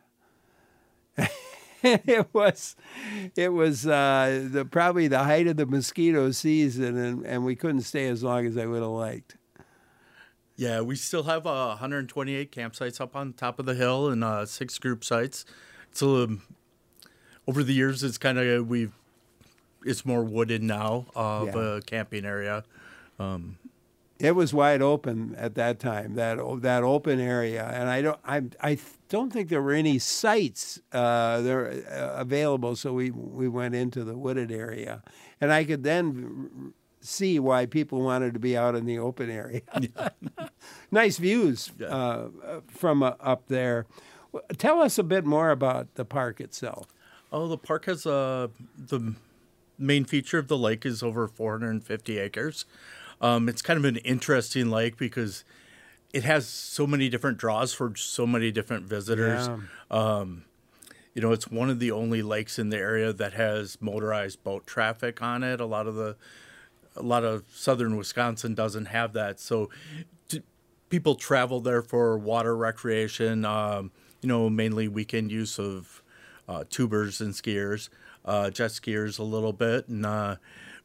It was probably the height of the mosquito season, and we couldn't stay as long as I would have liked. Yeah, we still have 128 campsites up on top of the hill and 6 group sites. So over the years, it's kind of it's more wooded now of a camping area. It was wide open at that time, that open area, and I don't think there were any sites there available. So we went into the wooded area, and I could then see why people wanted to be out in the open area. Nice views from up there. Tell us a bit more about the park itself. Oh, the park has the main feature of the lake is over 450 acres. It's kind of an interesting lake because it has so many different draws for so many different visitors. Yeah. It's one of the only lakes in the area that has motorized boat traffic on it. A lot of southern Wisconsin doesn't have that. So people travel there for water recreation, mainly weekend use of tubers and skiers, jet skiers a little bit. And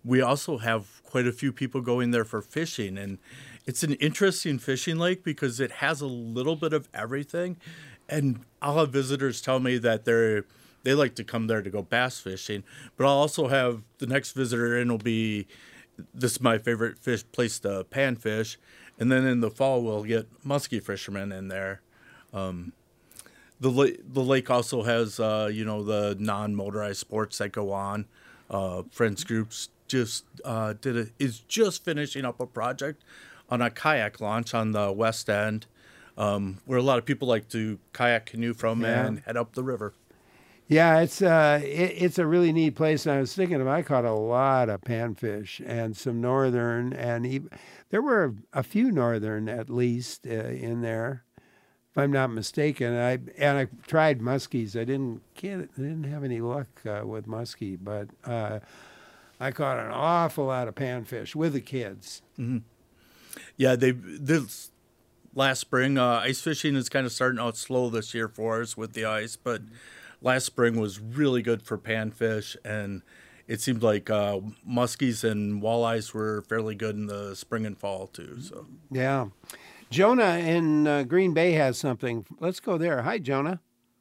we also have quite a few people going there for fishing, and it's an interesting fishing lake because it has a little bit of everything. And I'll have visitors tell me that they like to come there to go bass fishing, but I'll also have the next visitor in will be, this is my favorite place to panfish, and then in the fall we'll get muskie fishermen in there. The lake also has the non-motorized sports that go on. Friends groups is just finishing up a project on a kayak launch on the west end, where a lot of people like to kayak canoe from and head up the river. Yeah, it's a really neat place. And I was thinking, I caught a lot of panfish and some northern, and there were a few northern at least in there, if I'm not mistaken. I tried muskies. I didn't have any luck with muskie, but I caught an awful lot of panfish with the kids. Mm-hmm. Yeah, this last spring, ice fishing is kind of starting out slow this year for us with the ice, but last spring was really good for panfish, and it seemed like muskies and walleyes were fairly good in the spring and fall too. So yeah, Jonah in Green Bay has something. Let's go there. Hi, Jonah.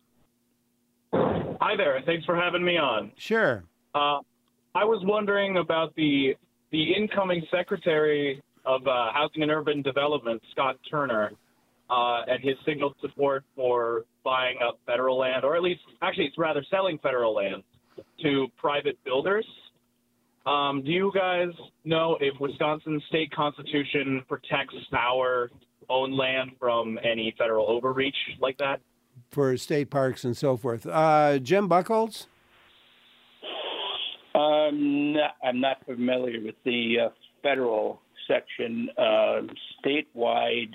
Hi there. Thanks for having me on. Sure. I was wondering about the incoming Secretary of Housing and Urban Development, Scott Turner, and his signaled support for buying up federal land, or at least, actually, it's rather selling federal land to private builders. Do you guys know if Wisconsin's state constitution protects our own land from any federal overreach like that? For state parks and so forth. Jim Buchholz? I'm not familiar with the federal section. Statewide,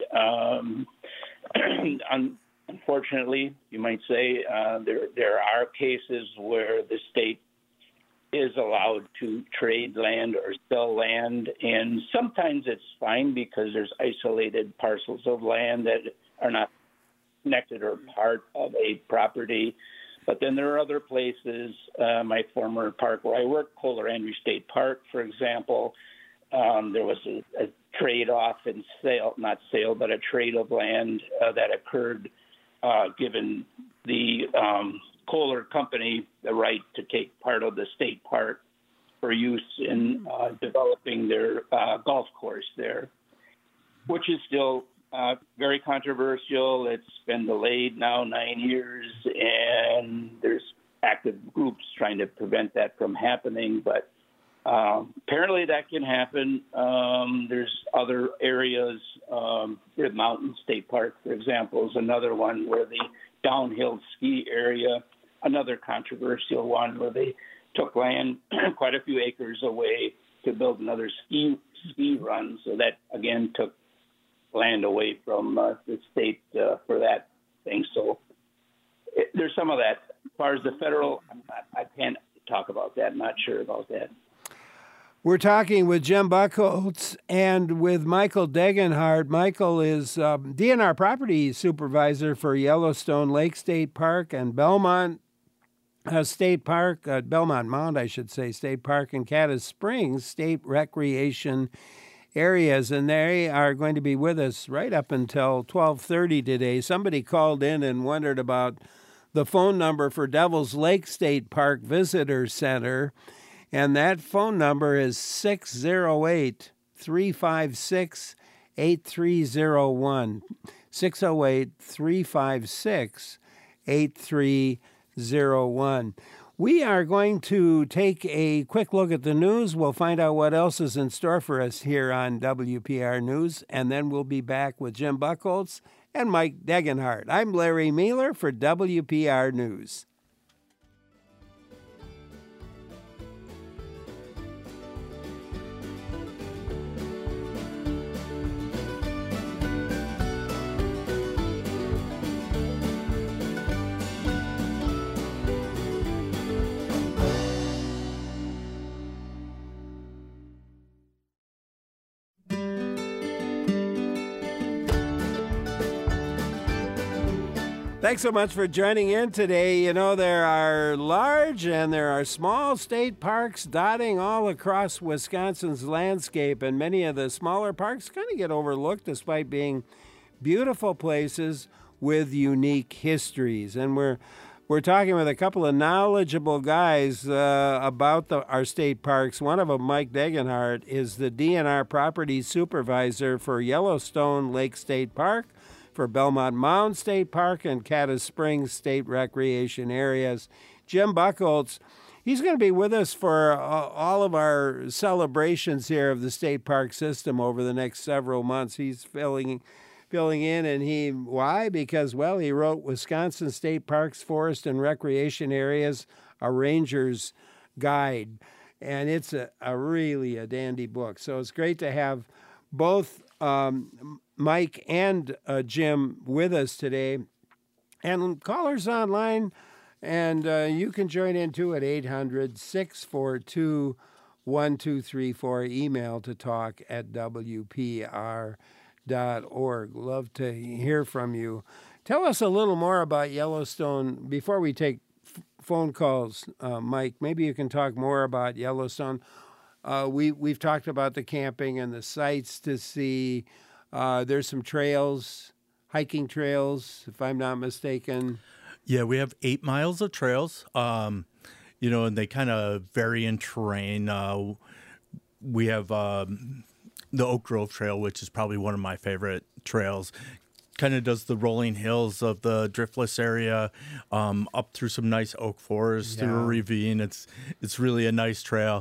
unfortunately, you might say, there are cases where the state is allowed to trade land or sell land, and sometimes it's fine because there's isolated parcels of land that are not connected or part of a property. But then there are other places, my former park where I worked, Kohler Andrew State Park, for example, there was a trade-off and sale, not sale, but a trade of land that occurred, given the Kohler Company the right to take part of the state park for use in developing their golf course there, which is still very controversial. It's been delayed now 9 years, and there's active groups trying to prevent that from happening. But apparently that can happen. There's other areas. Red Mountain State Park, for example, is another one where the downhill ski area, another controversial one where they took land quite a few acres away to build another ski run. So that, again, took land away from the state for that thing. So there's some of that. As far as the federal, I can't talk about that. I'm not sure about that. We're talking with Jim Buchholz and with Michael Degenhardt. Michael is DNR property supervisor for Yellowstone Lake State Park and Belmont State Park, Belmont Mound, I should say, State Park, and Caddis Springs State Recreation areas, and they are going to be with us right up until 12:30 today. Somebody called in and wondered about the phone number for Devil's Lake State Park Visitor Center, and that phone number is 608-356-8301, 608-356-8301. We are going to take a quick look at the news. We'll find out what else is in store for us here on WPR News, and then we'll be back with Jim Buchholz and Mike Degenhardt. I'm Larry Mueller for WPR News. Thanks so much for joining in today. You know, there are large and there are small state parks dotting all across Wisconsin's landscape, and many of the smaller parks kind of get overlooked despite being beautiful places with unique histories. And we're talking with a couple of knowledgeable guys about our state parks. One of them, Mike Degenhardt, is the DNR property supervisor for Yellowstone Lake State Park, for Belmont Mound State Park, and Caddis Springs State Recreation Areas. Jim Buchholz, he's going to be with us for all of our celebrations here of the state park system over the next several months. He's filling in, and why? Because, well, he wrote Wisconsin State Parks, Forest and Recreation Areas, a Ranger's Guide, and it's really a dandy book. So it's great to have both Mike and Jim with us today. And callers online, and you can join in too at 800-642-1234. Email to talk@wpr.org. Love to hear from you. Tell us a little more about Yellowstone before we take phone calls, Mike. Maybe you can talk more about Yellowstone. We've talked about the camping and the sights to see. There's some trails, hiking trails, if I'm not mistaken. Yeah, we have 8 miles of trails, and they kind of vary in terrain. We have the Oak Grove Trail, which is probably one of my favorite trails. Kind of does the rolling hills of the Driftless area, up through some nice oak forests, through a ravine. It's really a nice trail.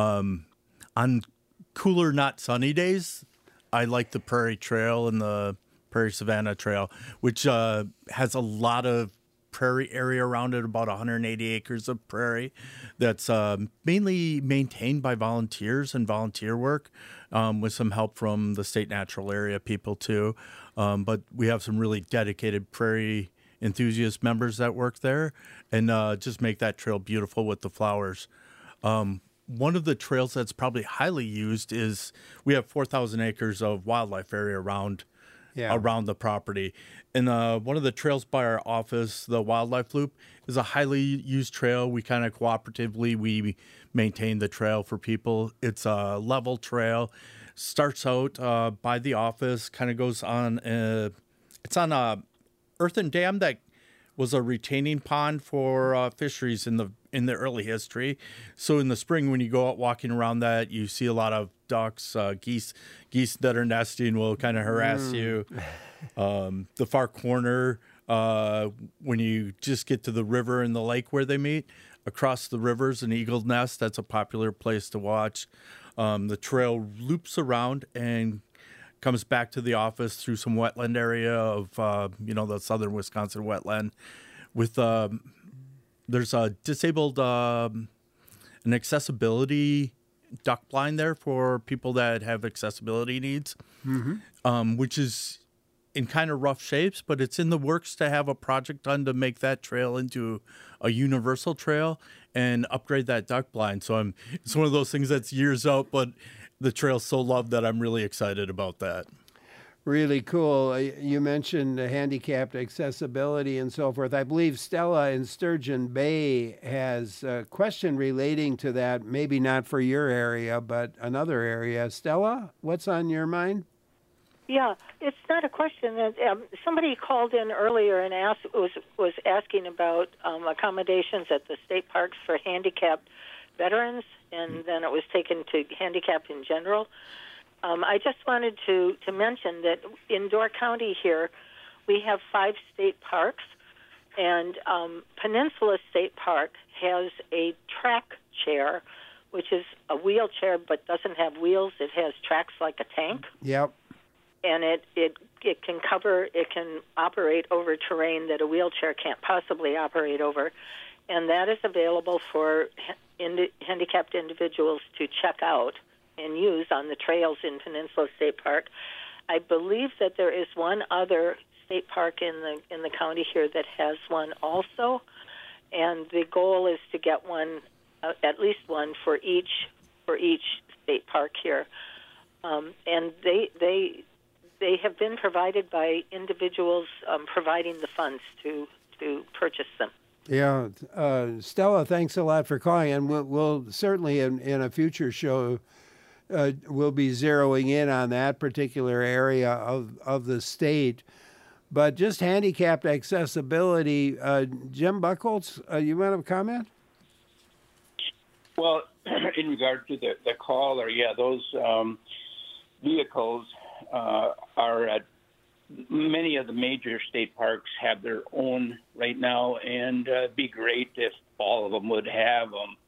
On cooler, not sunny days, I like the Prairie Trail and the Prairie Savannah Trail, which has a lot of prairie area around it, about 180 acres of prairie that's mainly maintained by volunteers and volunteer work, with some help from the state natural area people too. But we have some really dedicated prairie enthusiast members that work there and just make that trail beautiful with the flowers. One of the trails that's probably highly used is we have 4,000 acres of wildlife area around the property. And one of the trails by our office, the Wildlife Loop, is a highly used trail. We kind of cooperatively, we maintain the trail for people. It's a level trail. Starts out by the office, kind of goes on, it's on a earthen dam that was a retaining pond for fisheries in the early history. So in the spring, when you go out walking around that, you see a lot of ducks, geese that are nesting will kind of harass you. The far corner, when you just get to the river and the lake where they meet, across the river's an eagle nest. That's a popular place to watch. The trail loops around and comes back to the office through some wetland area of, the southern Wisconsin wetland. With there's a disabled, an accessibility duck blind there for people that have accessibility needs, which is in kind of rough shapes, but it's in the works to have a project done to make that trail into a universal trail and upgrade that duck blind. So it's one of those things that's years out, but the trail's so loved that I'm really excited about that. Really cool. You mentioned handicapped accessibility and so forth. I believe Stella in Sturgeon Bay has a question relating to that, maybe not for your area, but another area. Stella, what's on your mind? Yeah, it's not a question. Somebody called in earlier and was asking about accommodations at the state parks for handicapped veterans, and then it was taken to handicapped in general. I just wanted to mention that in Door County here, we have 5 state parks, and Peninsula State Park has a track chair, which is a wheelchair but doesn't have wheels. It has tracks like a tank. Yep. And it can operate over terrain that a wheelchair can't possibly operate over, and that is available for handicapped individuals to check out and use on the trails in Peninsula State Park. I believe that there is one other state park in the county here that has one also, and the goal is to get one, at least one for each state park here. And they have been provided by individuals providing the funds to purchase them. Yeah, Stella, thanks a lot for calling, and we'll certainly in a future show we'll be zeroing in on that particular area of the state. But just handicapped accessibility, Jim Buchholz, you want to comment? Well, in regard to the caller, yeah, those vehicles are at many of the major state parks have their own right now, and it'd be great if all of them would have them.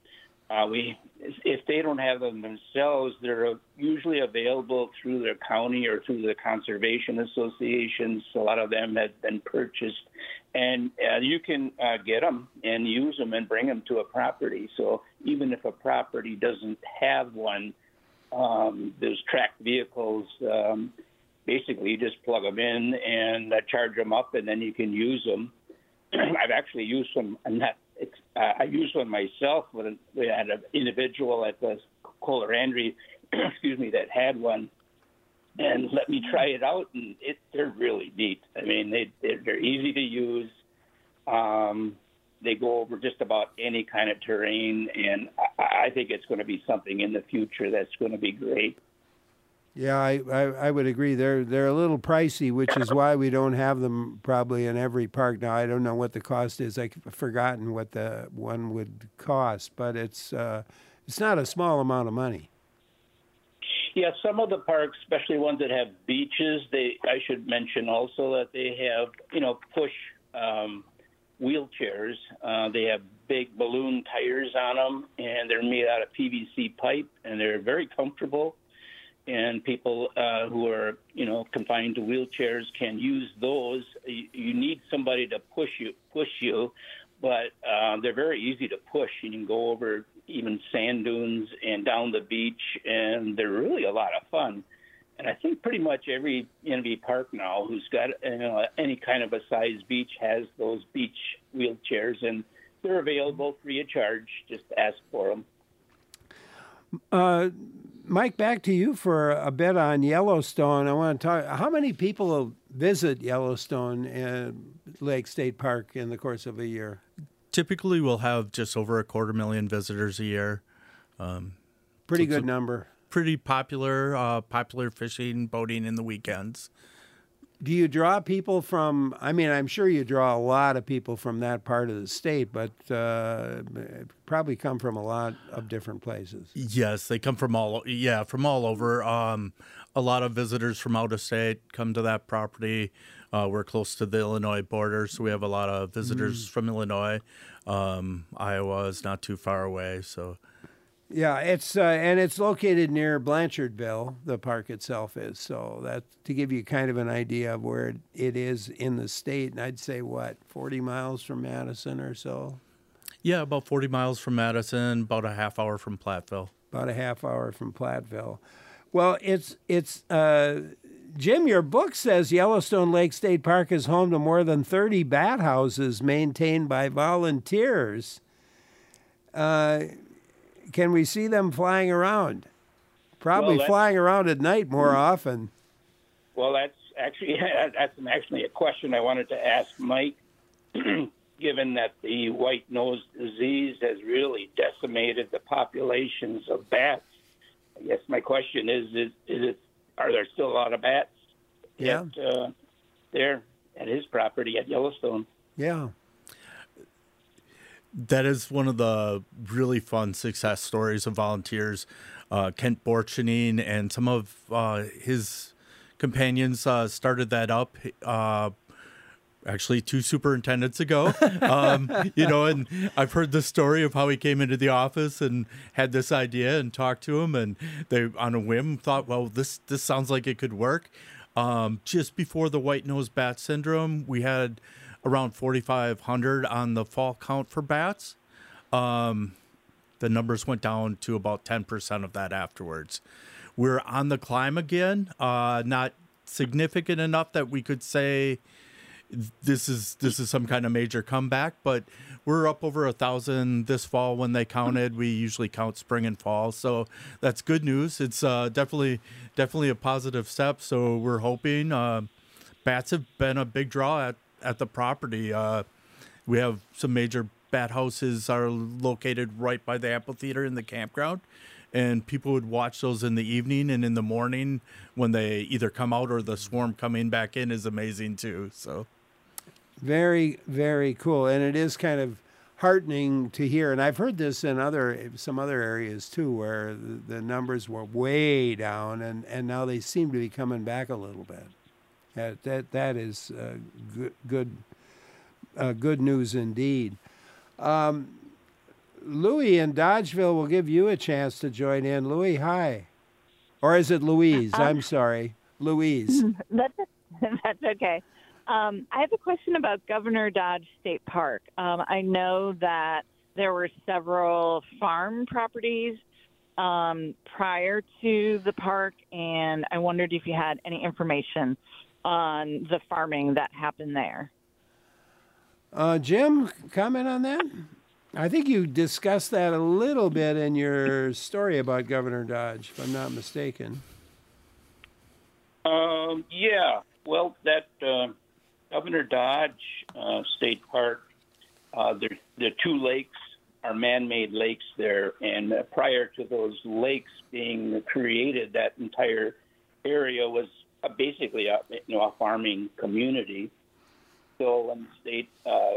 If they don't have them themselves, they're usually available through their county or through the conservation associations. A lot of them have been purchased, and you can get them and use them and bring them to a property. So even if a property doesn't have one, those tracked vehicles, basically you just plug them in and charge them up, and then you can use them. I've actually used them. I used one myself when we had an individual at the Colarandry, that had one, and let me try it out, and they're really neat. I mean, they're easy to use. They go over just about any kind of terrain, and I think it's going to be something in the future that's going to be great. Yeah, I would agree. They're a little pricey, which is why we don't have them probably in every park. Now, I don't know what the cost is. I've forgotten what the one would cost, but it's not a small amount of money. Yeah, some of the parks, especially ones that have beaches, I should mention also that they have, push wheelchairs. They have big balloon tires on them, and they're made out of PVC pipe, and they're very comfortable. And people who are, confined to wheelchairs can use those. You need somebody to push you, but they're very easy to push. You can go over even sand dunes and down the beach, and they're really a lot of fun. And I think pretty much every NV park now who's got any kind of a size beach has those beach wheelchairs, and they're available free of charge. Just ask for them. Mike, back to you for a bit on Yellowstone. I want to talk. How many people visit Yellowstone and Lake State Park in the course of a year? Typically, we'll have just over 250,000 visitors a year. Pretty good number. Pretty popular fishing, boating in the weekends. Do you draw people from, I'm sure you draw a lot of people from that part of the state, but probably come from a lot of different places. Yes, they come from all over. A lot of visitors from out of state come to that property. We're close to the Illinois border, so we have a lot of visitors from Illinois. Iowa is not too far away, so... Yeah, it's located near Blanchardville, the park itself is. So that to give you kind of an idea of where it is in the state, and I'd say 40 miles from Madison or so. Yeah, about 40 miles from Madison, about a half hour from Platteville. Well, it's Jim, your book says Yellowstone Lake State Park is home to more than 30 bat houses maintained by volunteers. Can we see them flying around? Probably flying around at night more often. Well, that's actually a question I wanted to ask Mike. Given that the white nose disease has really decimated the populations of bats, I guess my question is are there still a lot of bats there at his property at Yellowstone? Yeah. That is one of the really fun success stories of volunteers. Kent Borchanine and some of his companions started that up actually 2 superintendents ago. And I've heard the story of how he came into the office and had this idea and talked to him, and they, on a whim, thought, well, this sounds like it could work. Just before the white-nosed bat syndrome, we had around 4,500 on the fall count for bats. The numbers went down to about 10% of that afterwards. We're on the climb again, not significant enough that we could say this is some kind of major comeback, but we're up over 1,000 this fall when they counted. We usually count spring and fall, so that's good news. It's definitely a positive step. So we're hoping bats have been a big draw at the property. We have some major bat houses are located right by the amphitheater in the campground, and people would watch those in the evening, and in the morning when they either come out or the swarm coming back in is amazing too. So very, very cool. And it is kind of heartening to hear. And I've heard this in some other areas too, where the numbers were way down, and now they seem to be coming back a little bit. That is good news indeed. Louis in Dodgeville will give you a chance to join in. Louis, hi. Or is it Louise? I'm sorry. Louise. That's okay. I have a question about Governor Dodge State Park. I know that there were several farm properties prior to the park, and I wondered if you had any information on the farming that happened there. Jim, comment on that? I think you discussed that a little bit in your story about Governor Dodge, if I'm not mistaken. Yeah. Well, that Governor Dodge State Park, the two lakes are man-made lakes there, and prior to those lakes being created, that entire area was basically a farming community. So when the state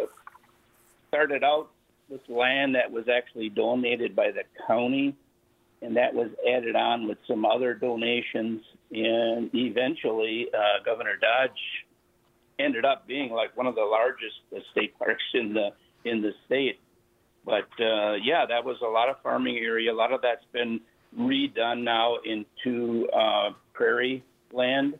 started out with land that was actually donated by the county, and that was added on with some other donations, and eventually Governor Dodge ended up being like one of the largest state parks in the state. But yeah, that was a lot of farming area. A lot of that's been redone now into prairie land.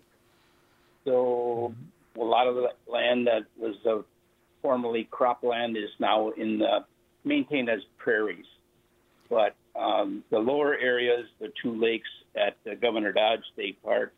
So a lot of the land that was formerly cropland is now maintained as prairies. But the lower areas, the two lakes at Governor Dodge State Park,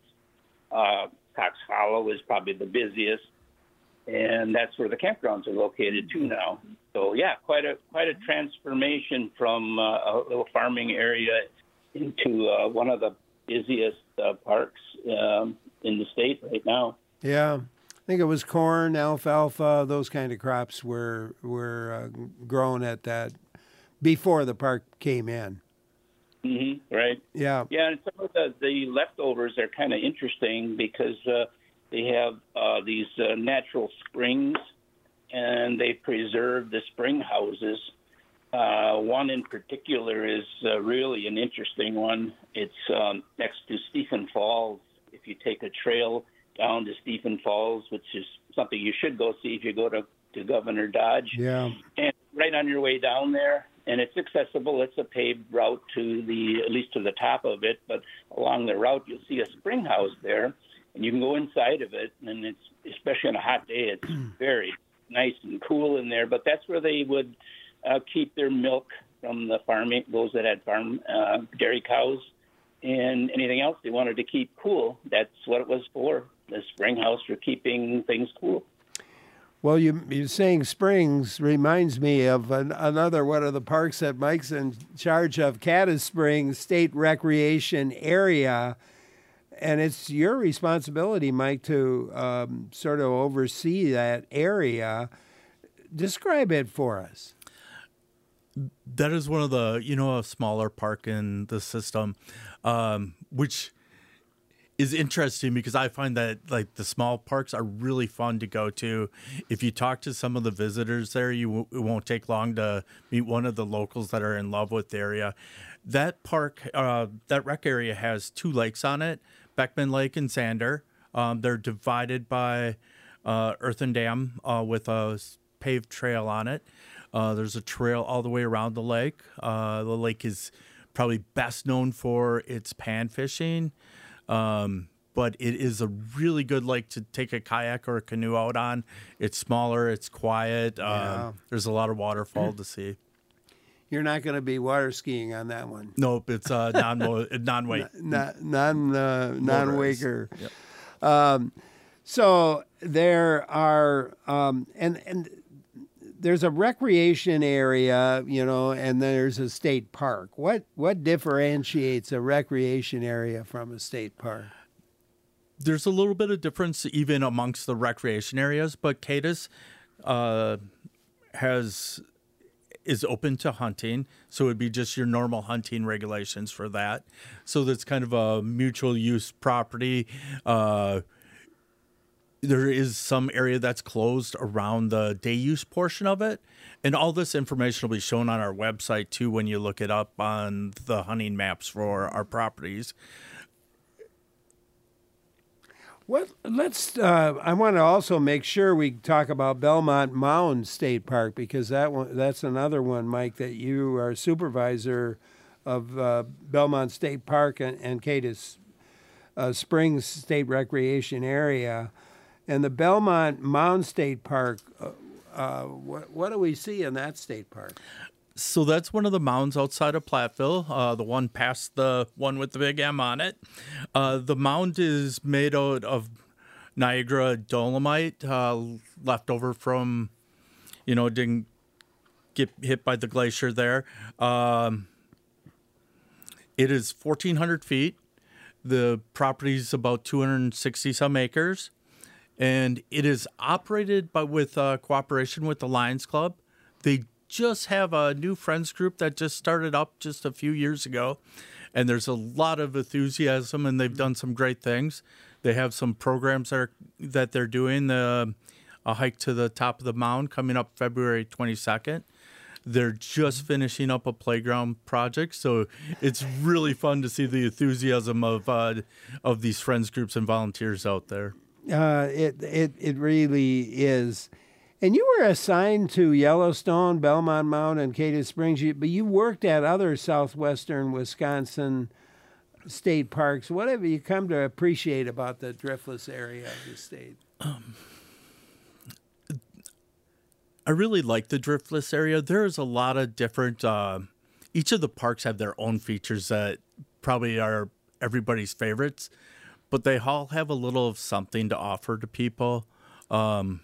Cox Hollow is probably the busiest, and that's where the campgrounds are located too now. So yeah, quite a transformation from a little farming area into one of the busiest parks in the state right now. Yeah, I think it was corn, alfalfa, those kind of crops were grown at that before the park came in. Mm-hmm, right. Yeah. Yeah, and some of the leftovers are kind of interesting because they have these natural springs, and they preserve the spring houses. One in particular is really an interesting one. It's next to Stephen Falls. If you take a trail down to Stephen Falls, which is something you should go see if you go to Governor Dodge. Yeah. And right on your way down there, and it's accessible. It's a paved route at least to the top of it, but along the route you'll see a spring house there, and you can go inside of it, and it's, especially on a hot day, it's very nice and cool in there. But that's where they would keep their milk from the farming, those that had farm dairy cows, and anything else they wanted to keep cool. That's what it was for, the spring house for keeping things cool. Well, you saying springs reminds me of another one of the parks that Mike's in charge of, Caddis Springs State Recreation Area. And it's your responsibility, Mike, to sort of oversee that area. Describe it for us. That is one of the, a smaller park in the system, which is interesting because I find that like the small parks are really fun to go to. If you talk to some of the visitors there, it won't take long to meet one of the locals that are in love with the area. That park, that rec area has two lakes on it, Beckman Lake and Sander. They're divided by earthen dam with a paved trail on it. There's a trail all the way around the lake. The lake is probably best known for its pan fishing. But it is a really good lake to take a kayak or a canoe out on. It's smaller, it's quiet. There's a lot of waterfall to see. You're not going to be water skiing on that one. Nope, it's non-wake. Non-waker. Yep. So there are, and there's a recreation area, and there's a state park. What differentiates a recreation area from a state park? There's a little bit of difference even amongst the recreation areas, but Cayce is open to hunting, so it'd be just your normal hunting regulations for that. So that's kind of a mutual use property. There is some area that's closed around the day use portion of it. And all this information will be shown on our website too when you look it up on the hunting maps for our properties. I want to also make sure we talk about Belmont Mound State Park, because that's another one, Mike, that you are supervisor of Belmont State Park and Cayce Springs State Recreation Area. And the Belmont Mound State Park, what do we see in that state park? So that's one of the mounds outside of Platteville, the one past the one with the big M on it. The mound is made out of Niagara dolomite, left over from, didn't get hit by the glacier there. It is 1,400 feet. The property is about 260 some acres. And it is operated with cooperation with the Lions Club. They just have a new friends group that just started up just a few years ago. And there's a lot of enthusiasm, and they've done some great things. They have some programs that they're doing, a hike to the top of the mound coming up February 22nd. They're just finishing up a playground project, so it's really fun to see the enthusiasm of these friends groups and volunteers out there. It really is. And you were assigned to Yellowstone, Belmont Mound, and Cayce Springs, but you worked at other southwestern Wisconsin state parks. What have you come to appreciate about the driftless area of the state? I really like the driftless area. There's a lot of different, each of the parks have their own features that probably are everybody's favorites, but they all have a little of something to offer to people. And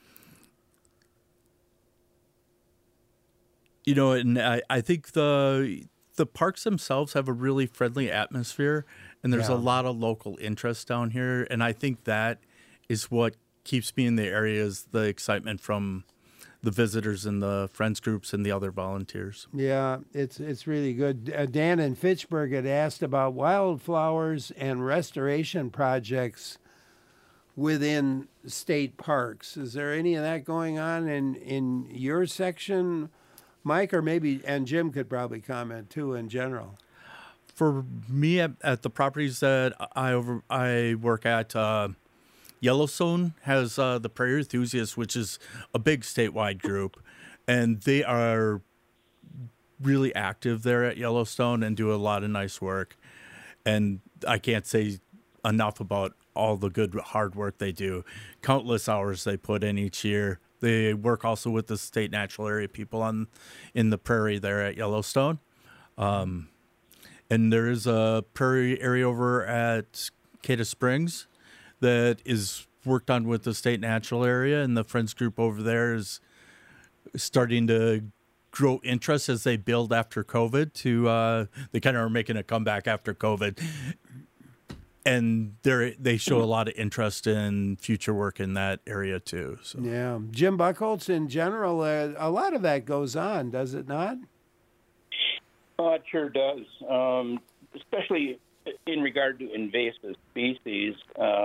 I think the parks themselves have a really friendly atmosphere, and there's a lot of local interest down here. And I think that is what keeps me in the area, is the excitement from the visitors and the friends groups and the other volunteers. Yeah, it's really good. Dan in Fitchburg had asked about wildflowers and restoration projects within state parks. Is there any of that going on in your section, Mike, or maybe, and Jim could probably comment too in general? For me, at the properties that I work at, Yellowstone has the Prairie Enthusiasts, which is a big statewide group, and they are really active there at Yellowstone and do a lot of nice work. And I can't say enough about all the good hard work they do. Countless hours they put in each year. They work also with the state natural area people in the prairie there at Yellowstone. And there is a prairie area over at Cayce Springs that is worked on with the state natural area, and the friends group over there is starting to grow interest as they build after COVID. They kind of are making a comeback after COVID, and they show a lot of interest in future work in that area too. So. Yeah, Jim Buchholz, in general, a lot of that goes on, does it not? It sure does, especially in regard to invasive species.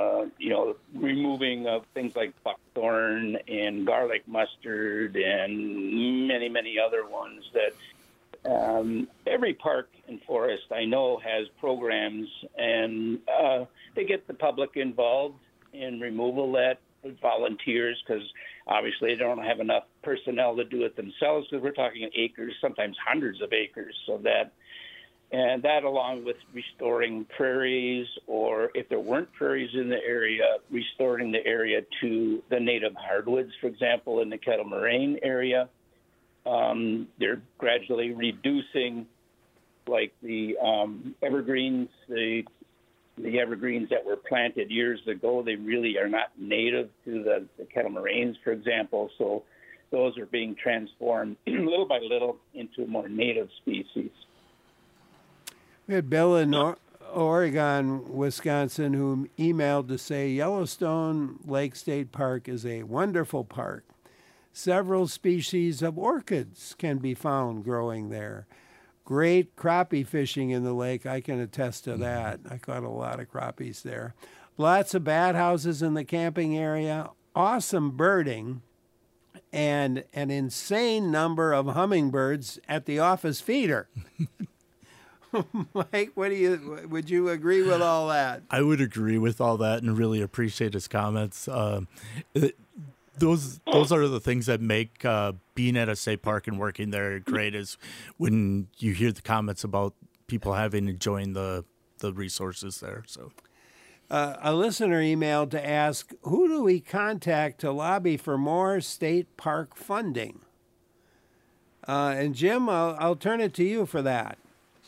Removing of things like buckthorn and garlic mustard and many, many other ones that every park and forest I know has programs, and they get the public involved in removal that volunteers, because obviously they don't have enough personnel to do it themselves, because we're talking acres, sometimes hundreds of acres. So that along with restoring prairies, or if there weren't prairies in the area, restoring the area to the native hardwoods, for example, in the Kettle Moraine area. They're gradually reducing, like the evergreens, the the evergreens that were planted years ago, they really are not native to the kettle moraines, for example. So those are being transformed little by little into more native species. We had Bill in Oregon, Wisconsin, who emailed to say Yellowstone Lake State Park is a wonderful park. Several species of orchids can be found growing there. Great crappie fishing in the lake. I can attest to that. I caught a lot of crappies there. Lots of bat houses in the camping area. Awesome birding. And an insane number of hummingbirds at the office feeder. Mike, would you agree with all that? I would agree with all that and really appreciate his comments. Those are the things that make being at a state park and working there great, is when you hear the comments about people enjoying the resources there. So, a listener emailed to ask, who do we contact to lobby for more state park funding? And Jim, I'll turn it to you for that.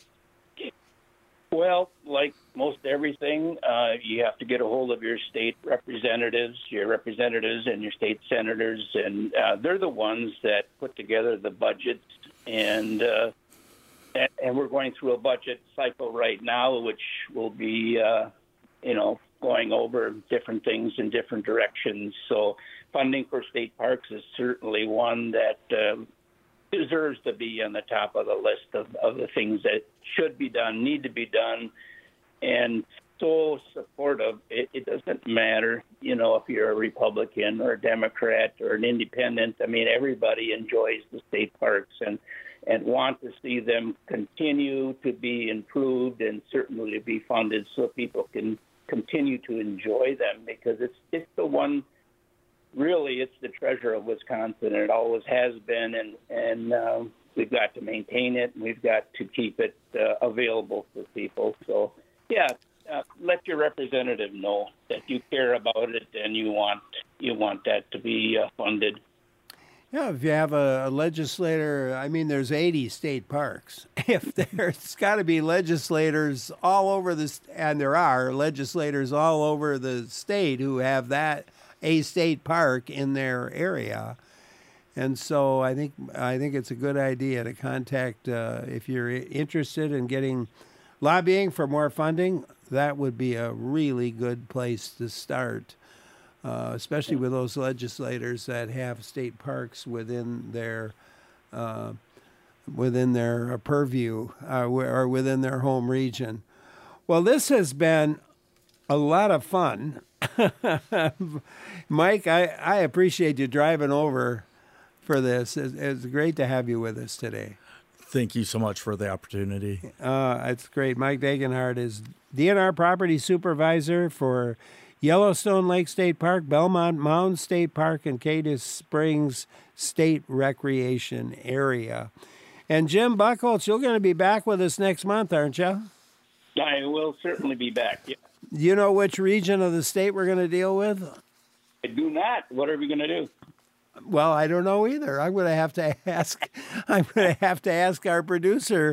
Well, like most everything, you have to get a hold of your state representatives and your state senators, and they're the ones that put together the budgets. And we're going through a budget cycle right now, which will be, going over different things in different directions. So funding for state parks is certainly one that deserves to be on the top of the list of the things that should be done, need to be done, and so supportive. It doesn't matter, if you're a Republican or a Democrat or an independent. I mean, everybody enjoys the state parks and want to see them continue to be improved and certainly to be funded so people can continue to enjoy them, because it's the one. Really, it's the treasure of Wisconsin, and it always has been, and we've got to maintain it, and we've got to keep it available for people. So, let your representative know that you care about it and you want that to be funded. Yeah, if you have a legislator, I mean, there's 80 state parks. If there's got to be legislators all over this, and there are legislators all over the state who have a state park in their area. And so I think it's a good idea to contact, if you're interested in lobbying for more funding, that would be a really good place to start, especially with those legislators that have state parks within their purview or within their home region. Well, this has been a lot of fun. Mike, I appreciate you driving over for this. It's great to have you with us today. Thank you so much for the opportunity. It's great. Mike Degenhardt is DNR Property Supervisor for Yellowstone Lake State Park, Belmont Mound State Park, and Cadiz Springs State Recreation Area. And Jim Buchholz, you're going to be back with us next month, aren't you? I will certainly be back, yeah. Do you know which region of the state we're going to deal with? I do not. What are we going to do? Well, I don't know either. I'm going to have to ask our producer,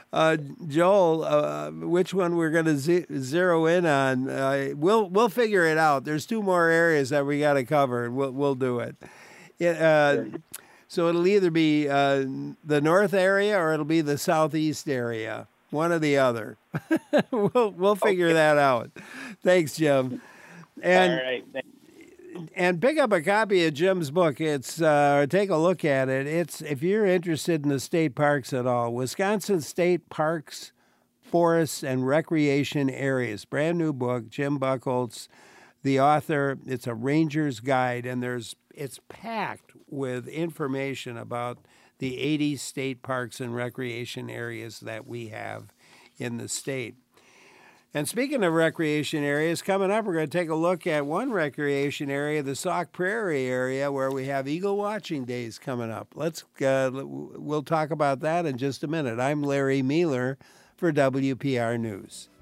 Joel, which one we're going to zero in on. We'll figure it out. There's 2 more areas that we got to cover, and we'll do it. So it'll either be the north area or it'll be the southeast area. One or the other. We'll figure that out. Thanks, Jim. And, all right. And pick up a copy of Jim's book. It's take a look at it. It's, if you're interested in the state parks at all, Wisconsin State Parks, Forests, and Recreation Areas. Brand new book. Jim Buchholz, the author. It's a ranger's guide, and it's packed with information about the 80 state parks and recreation areas that we have in the state. And speaking of recreation areas, coming up, we're going to take a look at one recreation area, the Sauk Prairie area, where we have eagle watching days coming up. We'll talk about that in just a minute. I'm Larry Mealer for WPR News.